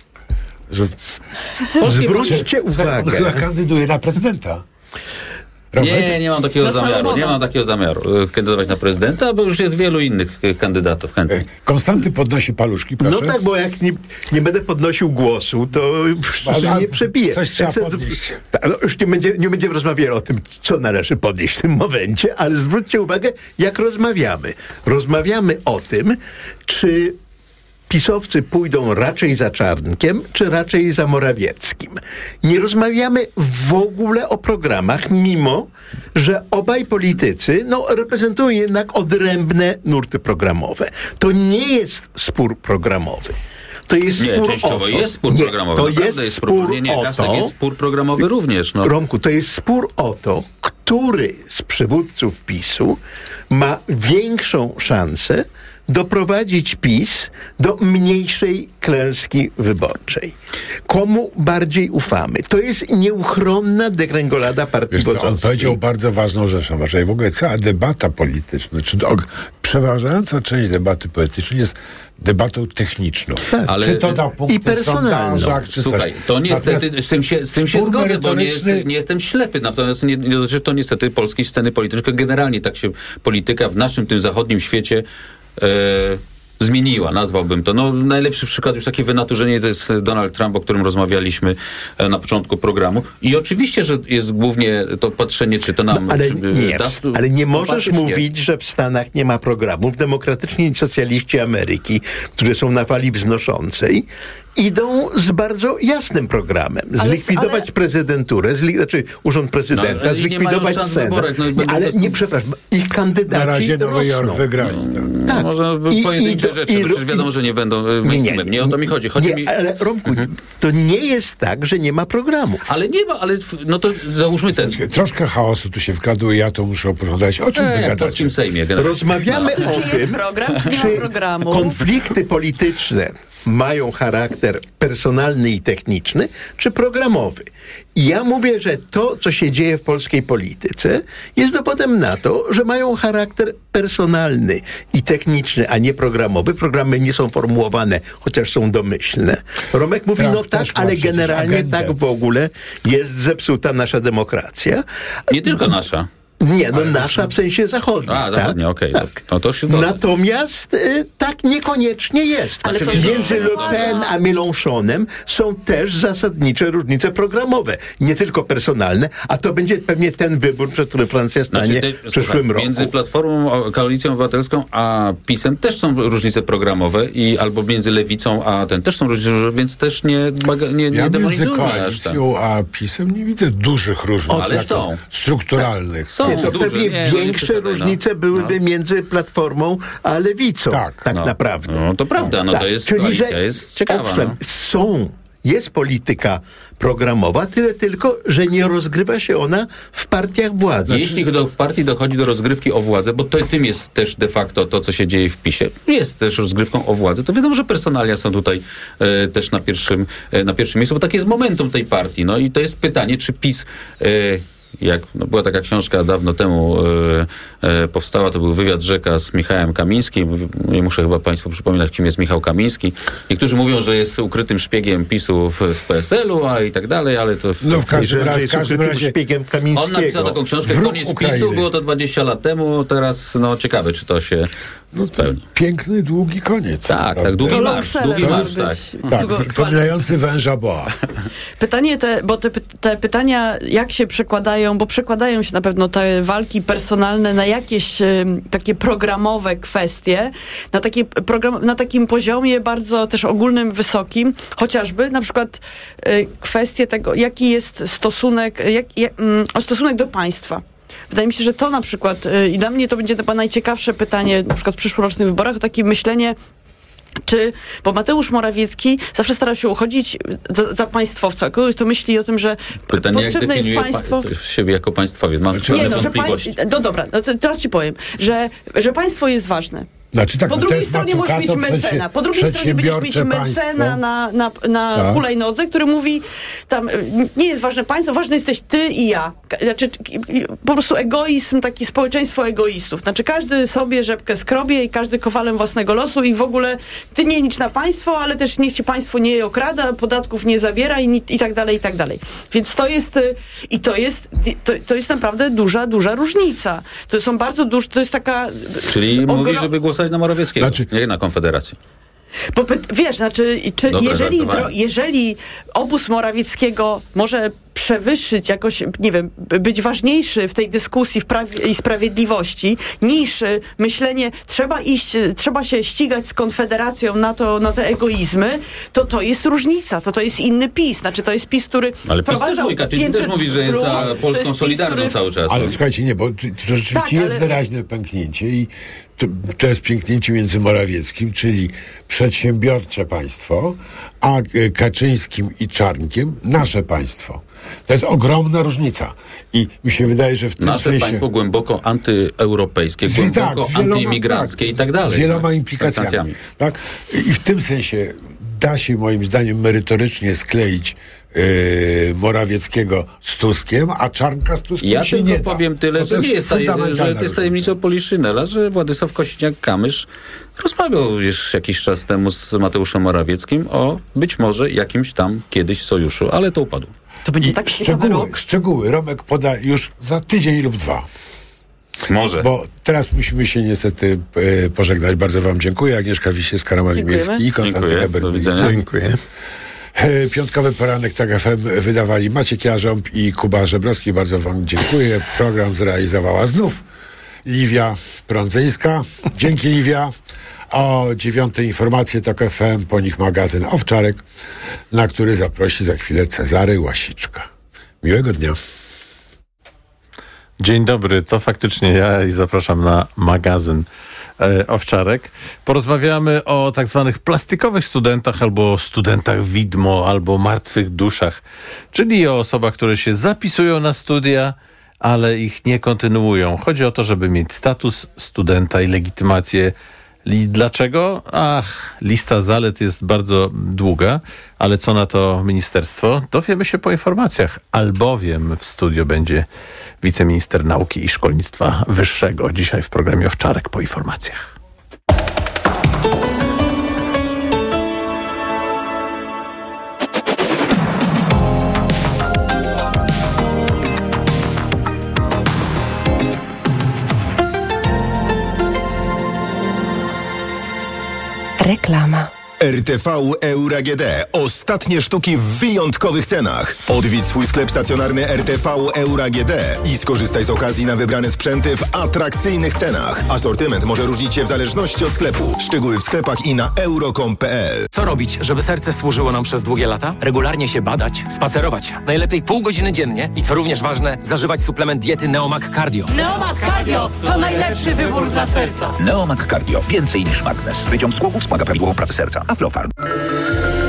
S13: Zwróćcie uwagę.
S1: Chyba kandyduje na prezydenta. Robert?
S2: Nie, nie mam takiego
S15: Na
S2: zamiaru.
S15: Salomona.
S2: Nie mam takiego zamiaru e, kandydować na prezydenta, bo już jest wielu innych e, kandydatów chętnych.
S1: Konstanty podnosi paluszki, proszę.
S13: No tak, bo jak nie, nie będę podnosił głosu, to
S1: Ale
S13: nie przebiję.
S1: coś trzeba
S13: Chcę-
S1: podnieść.
S13: Tak, no już nie, będzie, nie będziemy rozmawiali o tym, co należy podnieść w tym momencie, ale zwróćcie uwagę, jak rozmawiamy. Rozmawiamy o tym, czy pisowcy pójdą raczej za Czarnkiem, czy raczej za Morawieckim. Nie rozmawiamy w ogóle o programach, mimo że obaj politycy no, reprezentują jednak odrębne nurty programowe. To nie jest spór programowy. To jest
S2: Nie,
S13: spór
S2: częściowo
S13: o to.
S2: jest spór
S13: nie,
S2: programowy.
S13: To
S2: Naprawdę
S13: jest
S2: spór,
S13: spór
S2: nie, nie,
S13: o
S2: Kasek
S13: to.
S2: jest spór programowy również. No.
S13: Romku, to jest spór o to, który z przywódców PiSu ma większą szansę doprowadzić PiS do mniejszej klęski wyborczej. Komu bardziej ufamy? To jest nieuchronna dekręgolada partii
S1: Wiesz co, on
S13: Bodzowskiej.
S1: powiedział bardzo ważną rzecz, że w ogóle cała debata polityczna, czy to, przeważająca część debaty politycznej jest debatą techniczną.
S13: Tak.
S2: Ale-
S1: czy to na punkty
S13: i personalną.
S1: w sondażach, czy
S2: Słuchaj,
S1: coś.
S2: to niestety,
S1: Natomiast
S2: z tym się, z tym się
S1: spór
S2: zgodzę, bo nie, jest,
S1: merytoryczny-
S2: nie jestem ślepy. Natomiast nie, nie dotyczy to niestety polskiej sceny politycznej. Generalnie tak się polityka w naszym tym zachodnim świecie e, zmieniła, nazwałbym to. No, najlepszy przykład, już takie wynaturzenie, to jest Donald Trump, o którym rozmawialiśmy e, na początku programu. I oczywiście, że jest głównie to patrzenie, czy to nam...
S13: No, ale,
S2: czy,
S13: nie,
S2: da,
S13: ale nie możesz
S2: popatrzeć, nie.
S13: mówić, że w Stanach nie ma programów. Demokratyczni socjaliści Ameryki, którzy są na fali wznoszącej, idą z bardzo jasnym programem.
S15: Ale-
S13: Zlikwidować
S15: ale-
S13: prezydenturę, zli, znaczy urząd prezydenta,
S2: No, ale nie mają
S13: zlikwidować
S2: szans
S13: Senat.
S2: wyborek, no i
S13: Nie,
S2: będą
S13: ale
S2: to-
S13: nie, przepraszam, ich kandydaci
S1: Na razie Nowy Jork
S13: rosną.
S1: wygrali.
S13: Tak.
S2: Może
S13: I-
S2: pojedyncze
S13: i do-
S2: rzeczy,
S13: i-
S2: no przecież wiadomo, że nie będą e,
S13: Nie,
S2: mainstreamem. Nie, nie o to mi chodzi. chodzi
S13: nie,
S2: mi...
S13: ale Romku, to nie jest tak, że nie ma programów.
S2: Ale nie ma, ale w- no to załóżmy ten...
S1: Troszkę chaosu tu się wkradło i ja to muszę opowiadać. O czym
S2: E,
S1: wy
S2: w
S1: gadacie?
S2: polskim Sejmie. generalnie.
S13: Rozmawiamy
S2: No.
S13: o
S15: Czy
S13: tym,
S15: jest program, czy nie ma programu?
S13: konflikty polityczne mają charakter personalny i techniczny, czy programowy. I ja mówię, że to, co się dzieje w polskiej polityce, jest dowodem na to, że mają charakter personalny i techniczny, a nie programowy. Programy nie są formułowane, chociaż są domyślne. Romek mówi,
S1: Trump
S13: no tak,
S1: też ma
S13: ale
S1: przecież
S13: generalnie
S1: agendę.
S13: tak w ogóle jest zepsuta nasza demokracja.
S2: Nie tylko nasza.
S13: Nie, no nasza w sensie zachodnia.
S2: A, zachodnia,
S13: tak?
S2: okej.
S13: Tak.
S2: No to się zgodzę.
S13: Natomiast y, tak niekoniecznie jest.
S15: Ale to
S13: Między
S15: nie-
S13: Le Pen a Mélenchonem są też zasadnicze różnice programowe. Nie tylko personalne, a to będzie pewnie ten wybór, przed którym Francja stanie
S2: Znaczy, te-
S13: w przyszłym
S2: słuchaj,
S13: roku.
S2: Między Platformą, o, Koalicją Obywatelską a PiS-em też są różnice programowe i albo między Lewicą a ten też są różnice, więc też nie, baga- nie, nie
S1: Ja między
S2: demonizujmy aż tak.
S1: koalicją a PiS-em nie widzę dużych różnic.
S2: Ale
S1: tak,
S2: są.
S1: Strukturalnych.
S2: Są.
S13: Nie, to
S2: duże,
S13: pewnie
S2: nie, no nie
S13: większe
S2: przesadzaj, no.
S13: różnice byłyby
S2: No.
S13: między Platformą a Lewicą.
S1: Tak.
S13: Tak
S2: No.
S13: naprawdę.
S2: No to prawda, no to jest,
S13: Czyli,
S2: koalicja
S13: że
S2: jest ciekawa.
S13: owszem,
S2: no.
S13: są jest polityka programowa, tyle tylko, że nie rozgrywa się ona w partiach władzy.
S2: Jeśli do, w partii dochodzi do rozgrywki o władzę, bo to, tym jest też de facto to, co się dzieje w PiSie, jest też rozgrywką o władzę, to wiadomo, że personalia są tutaj e, też na pierwszym, e, na pierwszym miejscu, bo takie jest momentum tej partii. No i to jest pytanie, czy PiS... E, Jak, no była taka książka dawno temu e, e, powstała, to był wywiad Rzeka z Michałem Kamińskim. Nie muszę chyba Państwu przypominać, kim jest Michał Kamiński. Niektórzy mówią, że jest ukrytym szpiegiem PiSu w, w P S L u, a i tak dalej, ale to... W,
S1: no w każdym razie
S13: jest ukrytym razie szpiegiem Kamińskiego.
S2: On napisał taką książkę, Koniec PiSu, było to dwadzieścia lat temu, teraz no ciekawe, czy to się no, spełni.
S1: Piękny, długi koniec.
S2: Tak,
S1: prawda?
S2: tak, długi marsz, długi marsz, tak.
S1: Tak, przypominający węża boa.
S15: Pytanie te, bo te, te pytania, jak się przekładają, bo przekładają się na pewno te walki personalne na jakieś y, takie programowe kwestie, na, takie program, na takim poziomie bardzo też ogólnym, wysokim, chociażby na przykład y, kwestie tego, jaki jest stosunek, jak, jak, y, stosunek do państwa. Wydaje mi się, że to na przykład, y, i dla mnie to będzie chyba najciekawsze pytanie, na przykład w przyszłorocznych wyborach, to takie myślenie, czy, bo Mateusz Morawiecki zawsze starał się uchodzić za, za państwowca. Kogoś to myśli o tym, że
S2: pytanie,
S15: potrzebne jest państwo...
S2: Pa, siebie jako państwowiec. Mam
S15: nie, no, że pań... No dobra, no to teraz ci powiem, że, że państwo jest ważne.
S1: Znaczy, tak,
S15: po drugiej stronie możesz mieć mecena. Po drugiej stronie będziesz mieć mecena na, na, na tak. hulajnodze, który mówi, tam nie jest ważne państwo, ważny jesteś ty i ja. Znaczy, po prostu egoizm, taki społeczeństwo egoistów. Znaczy, każdy sobie rzepkę skrobie i każdy kowalem własnego losu i w ogóle ty nie licz na państwo, ale też niech ci państwo nie okrada, podatków nie zabiera i, i tak dalej, i tak dalej. Więc to jest, i to jest, to, to jest naprawdę duża, duża różnica. To są bardzo duże, to jest taka...
S2: Czyli ogro... mówisz, żeby głosować na Morawieckiego, znaczy, nie na Konfederację.
S15: Bo wiesz, znaczy, czy jeżeli, dro, jeżeli obóz Morawieckiego może przewyższyć jakoś, nie wiem, być ważniejszy w tej dyskusji w prawie i sprawiedliwości niż myślenie, trzeba iść, trzeba się ścigać z Konfederacją na to, na te egoizmy, to to jest różnica, to to jest inny PiS. Znaczy, to jest PiS, który
S2: ale PiS też mówi, Kaczyński też mówi, że jest za Polską Solidarną który... cały czas.
S1: Ale słuchajcie, nie, bo to rzeczywiście tak, jest ale... wyraźne pęknięcie i to, to jest pęknięcie między Morawieckim, czyli przedsiębiorcze państwo, a Kaczyńskim i Czarnkiem nasze państwo. To jest ogromna różnica. I mi się wydaje, że w tym
S2: nasze
S1: sensie...
S2: państwo głęboko antyeuropejskie, głęboko tak, antyimigranckie tak, i tak dalej.
S1: Z wieloma
S2: tak,
S1: implikacjami. Tak? I w tym sensie da się moim zdaniem merytorycznie skleić Yy, Morawieckiego z Tuskiem, a Czarnka z Tuskiem
S2: ja
S1: się nie da.
S2: Ja powiem tyle, że, nie jest taj, że to jest tajemnicą Poliszynela, że Władysław Kosiniak-Kamysz rozmawiał już jakiś czas temu z Mateuszem Morawieckim o być może jakimś tam kiedyś sojuszu, ale to upadło.
S15: To będzie tak
S1: szczegóły, szczegóły Romek poda już za tydzień lub dwa.
S2: Może.
S1: Bo teraz musimy się niestety e, pożegnać. Bardzo wam dziękuję. Agnieszka Wisiewska, Roman Imielski i Konstanty Eber.
S2: Do widzenia.
S1: Dziękuję. Piątkowy poranek TOK F M wydawali Maciek Jarząb i Kuba Żebrowski. Bardzo wam dziękuję. Program zrealizowała znów Liwia Prądzyńska. Dzięki, Liwia. O dziewiątej informacje TOK F M, po nich magazyn Owczarek, na który zaprosi za chwilę Cezary Łasiczka. Miłego dnia.
S5: Dzień dobry, to faktycznie ja i zapraszam na magazyn e, Owczarek. Porozmawiamy o tak zwanych plastikowych studentach, albo studentach widmo, albo martwych duszach, czyli o osobach, które się zapisują na studia, ale ich nie kontynuują. Chodzi o to, żeby mieć status studenta i legitymację. I dlaczego? Ach, lista zalet jest bardzo długa, ale co na to ministerstwo? Dowiemy się po informacjach, albowiem w studio będzie wiceminister nauki i szkolnictwa wyższego. Dzisiaj w programie Owczarek po informacjach.
S6: Reklama.
S7: R T V Euro A G D. Ostatnie sztuki w wyjątkowych cenach. Odwiedź swój sklep stacjonarny R T V Euro A G D i skorzystaj z okazji na wybrane sprzęty w atrakcyjnych cenach. Asortyment może różnić się w zależności od sklepu. Szczegóły w sklepach i na euro kropka com kropka p l.
S8: Co robić, żeby serce służyło nam przez długie lata? Regularnie się badać, spacerować. Najlepiej pół godziny dziennie i co również ważne, zażywać suplement diety Neomag Cardio.
S11: Neomag Cardio to najlepszy wybór dla serca.
S26: Neomag Cardio. Więcej niż magnes. Wyciąg z głowów wspomaga prawidłową pracę serca. Aflofarm.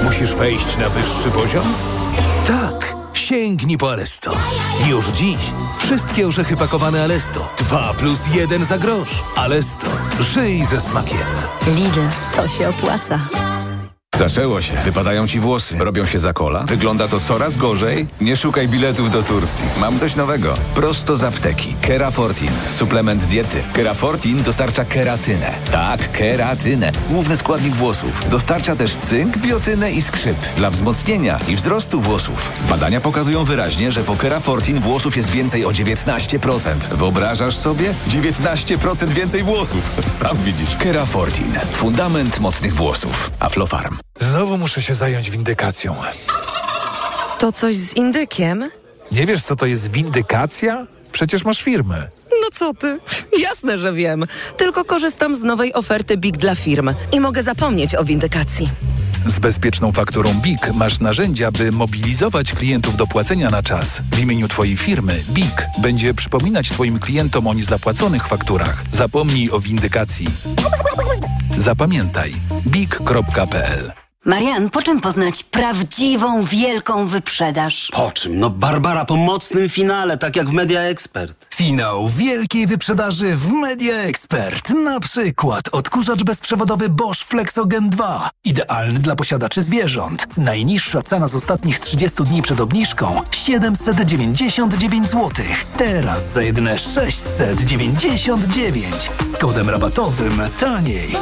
S23: Musisz wejść na wyższy poziom? Tak, sięgnij po Alesto. Już dziś wszystkie orzechy pakowane Alesto. dwa plus jeden za grosz. Alesto. Żyj ze smakiem.
S24: Lidl, to się opłaca.
S3: Zaczęło się. Wypadają ci włosy. Robią się za kola. Wygląda to coraz gorzej. Nie szukaj biletów do Turcji. Mam coś nowego. Prosto z apteki. Kerafortin. Suplement diety. Kerafortin dostarcza keratynę. Tak, keratynę. Główny składnik włosów. Dostarcza też cynk, biotynę i skrzyp. Dla wzmocnienia i wzrostu włosów. Badania pokazują wyraźnie, że po Kerafortin włosów jest więcej o dziewiętnaście procent. Wyobrażasz sobie? dziewiętnaście procent więcej włosów. Sam widzisz. Kerafortin. Fundament mocnych włosów. Aflofarm.
S23: Znowu muszę się zająć windykacją.
S6: To coś z indykiem?
S23: Nie wiesz, co to jest windykacja? Przecież masz firmę.
S6: No co ty? Jasne, że wiem. Tylko korzystam z nowej oferty B I K dla firm i mogę zapomnieć o windykacji.
S23: Z bezpieczną fakturą B I K masz narzędzia, by mobilizować klientów do płacenia na czas. W imieniu twojej firmy B I K będzie przypominać twoim klientom o niezapłaconych fakturach. Zapomnij o windykacji. Zapamiętaj B I K kropka p l.
S21: Marian, po czym poznać prawdziwą, wielką wyprzedaż?
S22: Po czym? No Barbara, po mocnym finale, tak jak w Media Expert.
S4: Finał wielkiej wyprzedaży w Media Expert. Na przykład odkurzacz bezprzewodowy Bosch Flexogen dwa. Idealny dla posiadaczy zwierząt. Najniższa cena z ostatnich trzydziestu dni przed obniżką siedemset dziewięćdziesiąt dziewięć złotych. Teraz za jedyne sześćset dziewięćdziesiąt dziewięć. Z kodem rabatowym taniej.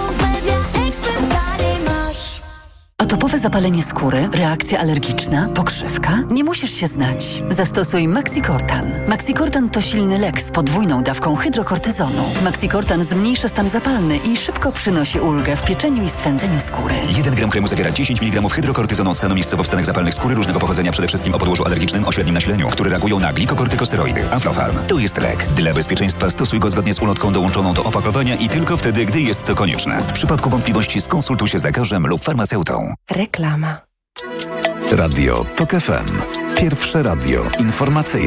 S24: Atopowe zapalenie skóry, reakcja alergiczna, pokrzywka? Nie musisz się znać. Zastosuj Maxicortan. Maxicortan to silny lek z podwójną dawką hydrokortyzonu. Maxicortan zmniejsza stan zapalny i szybko przynosi ulgę w pieczeniu i swędzeniu skóry.
S26: jeden gram kremu zawiera dziesięć miligramów hydrokortyzonu od stanu miejscowo w stanach zapalnych skóry różnego pochodzenia, przede wszystkim o podłożu alergicznym o średnim nasileniu, które reagują na glikokortykosteroidy. Aflofarm. To jest lek. Dla bezpieczeństwa stosuj go zgodnie z ulotką dołączoną do opakowania i tylko wtedy, gdy jest to konieczne. W przypadku wątpliwości skonsultuj się z lekarzem lub farmaceutą.
S6: Reklama.
S10: Radio TOK F M. Pierwsze radio informacyjne.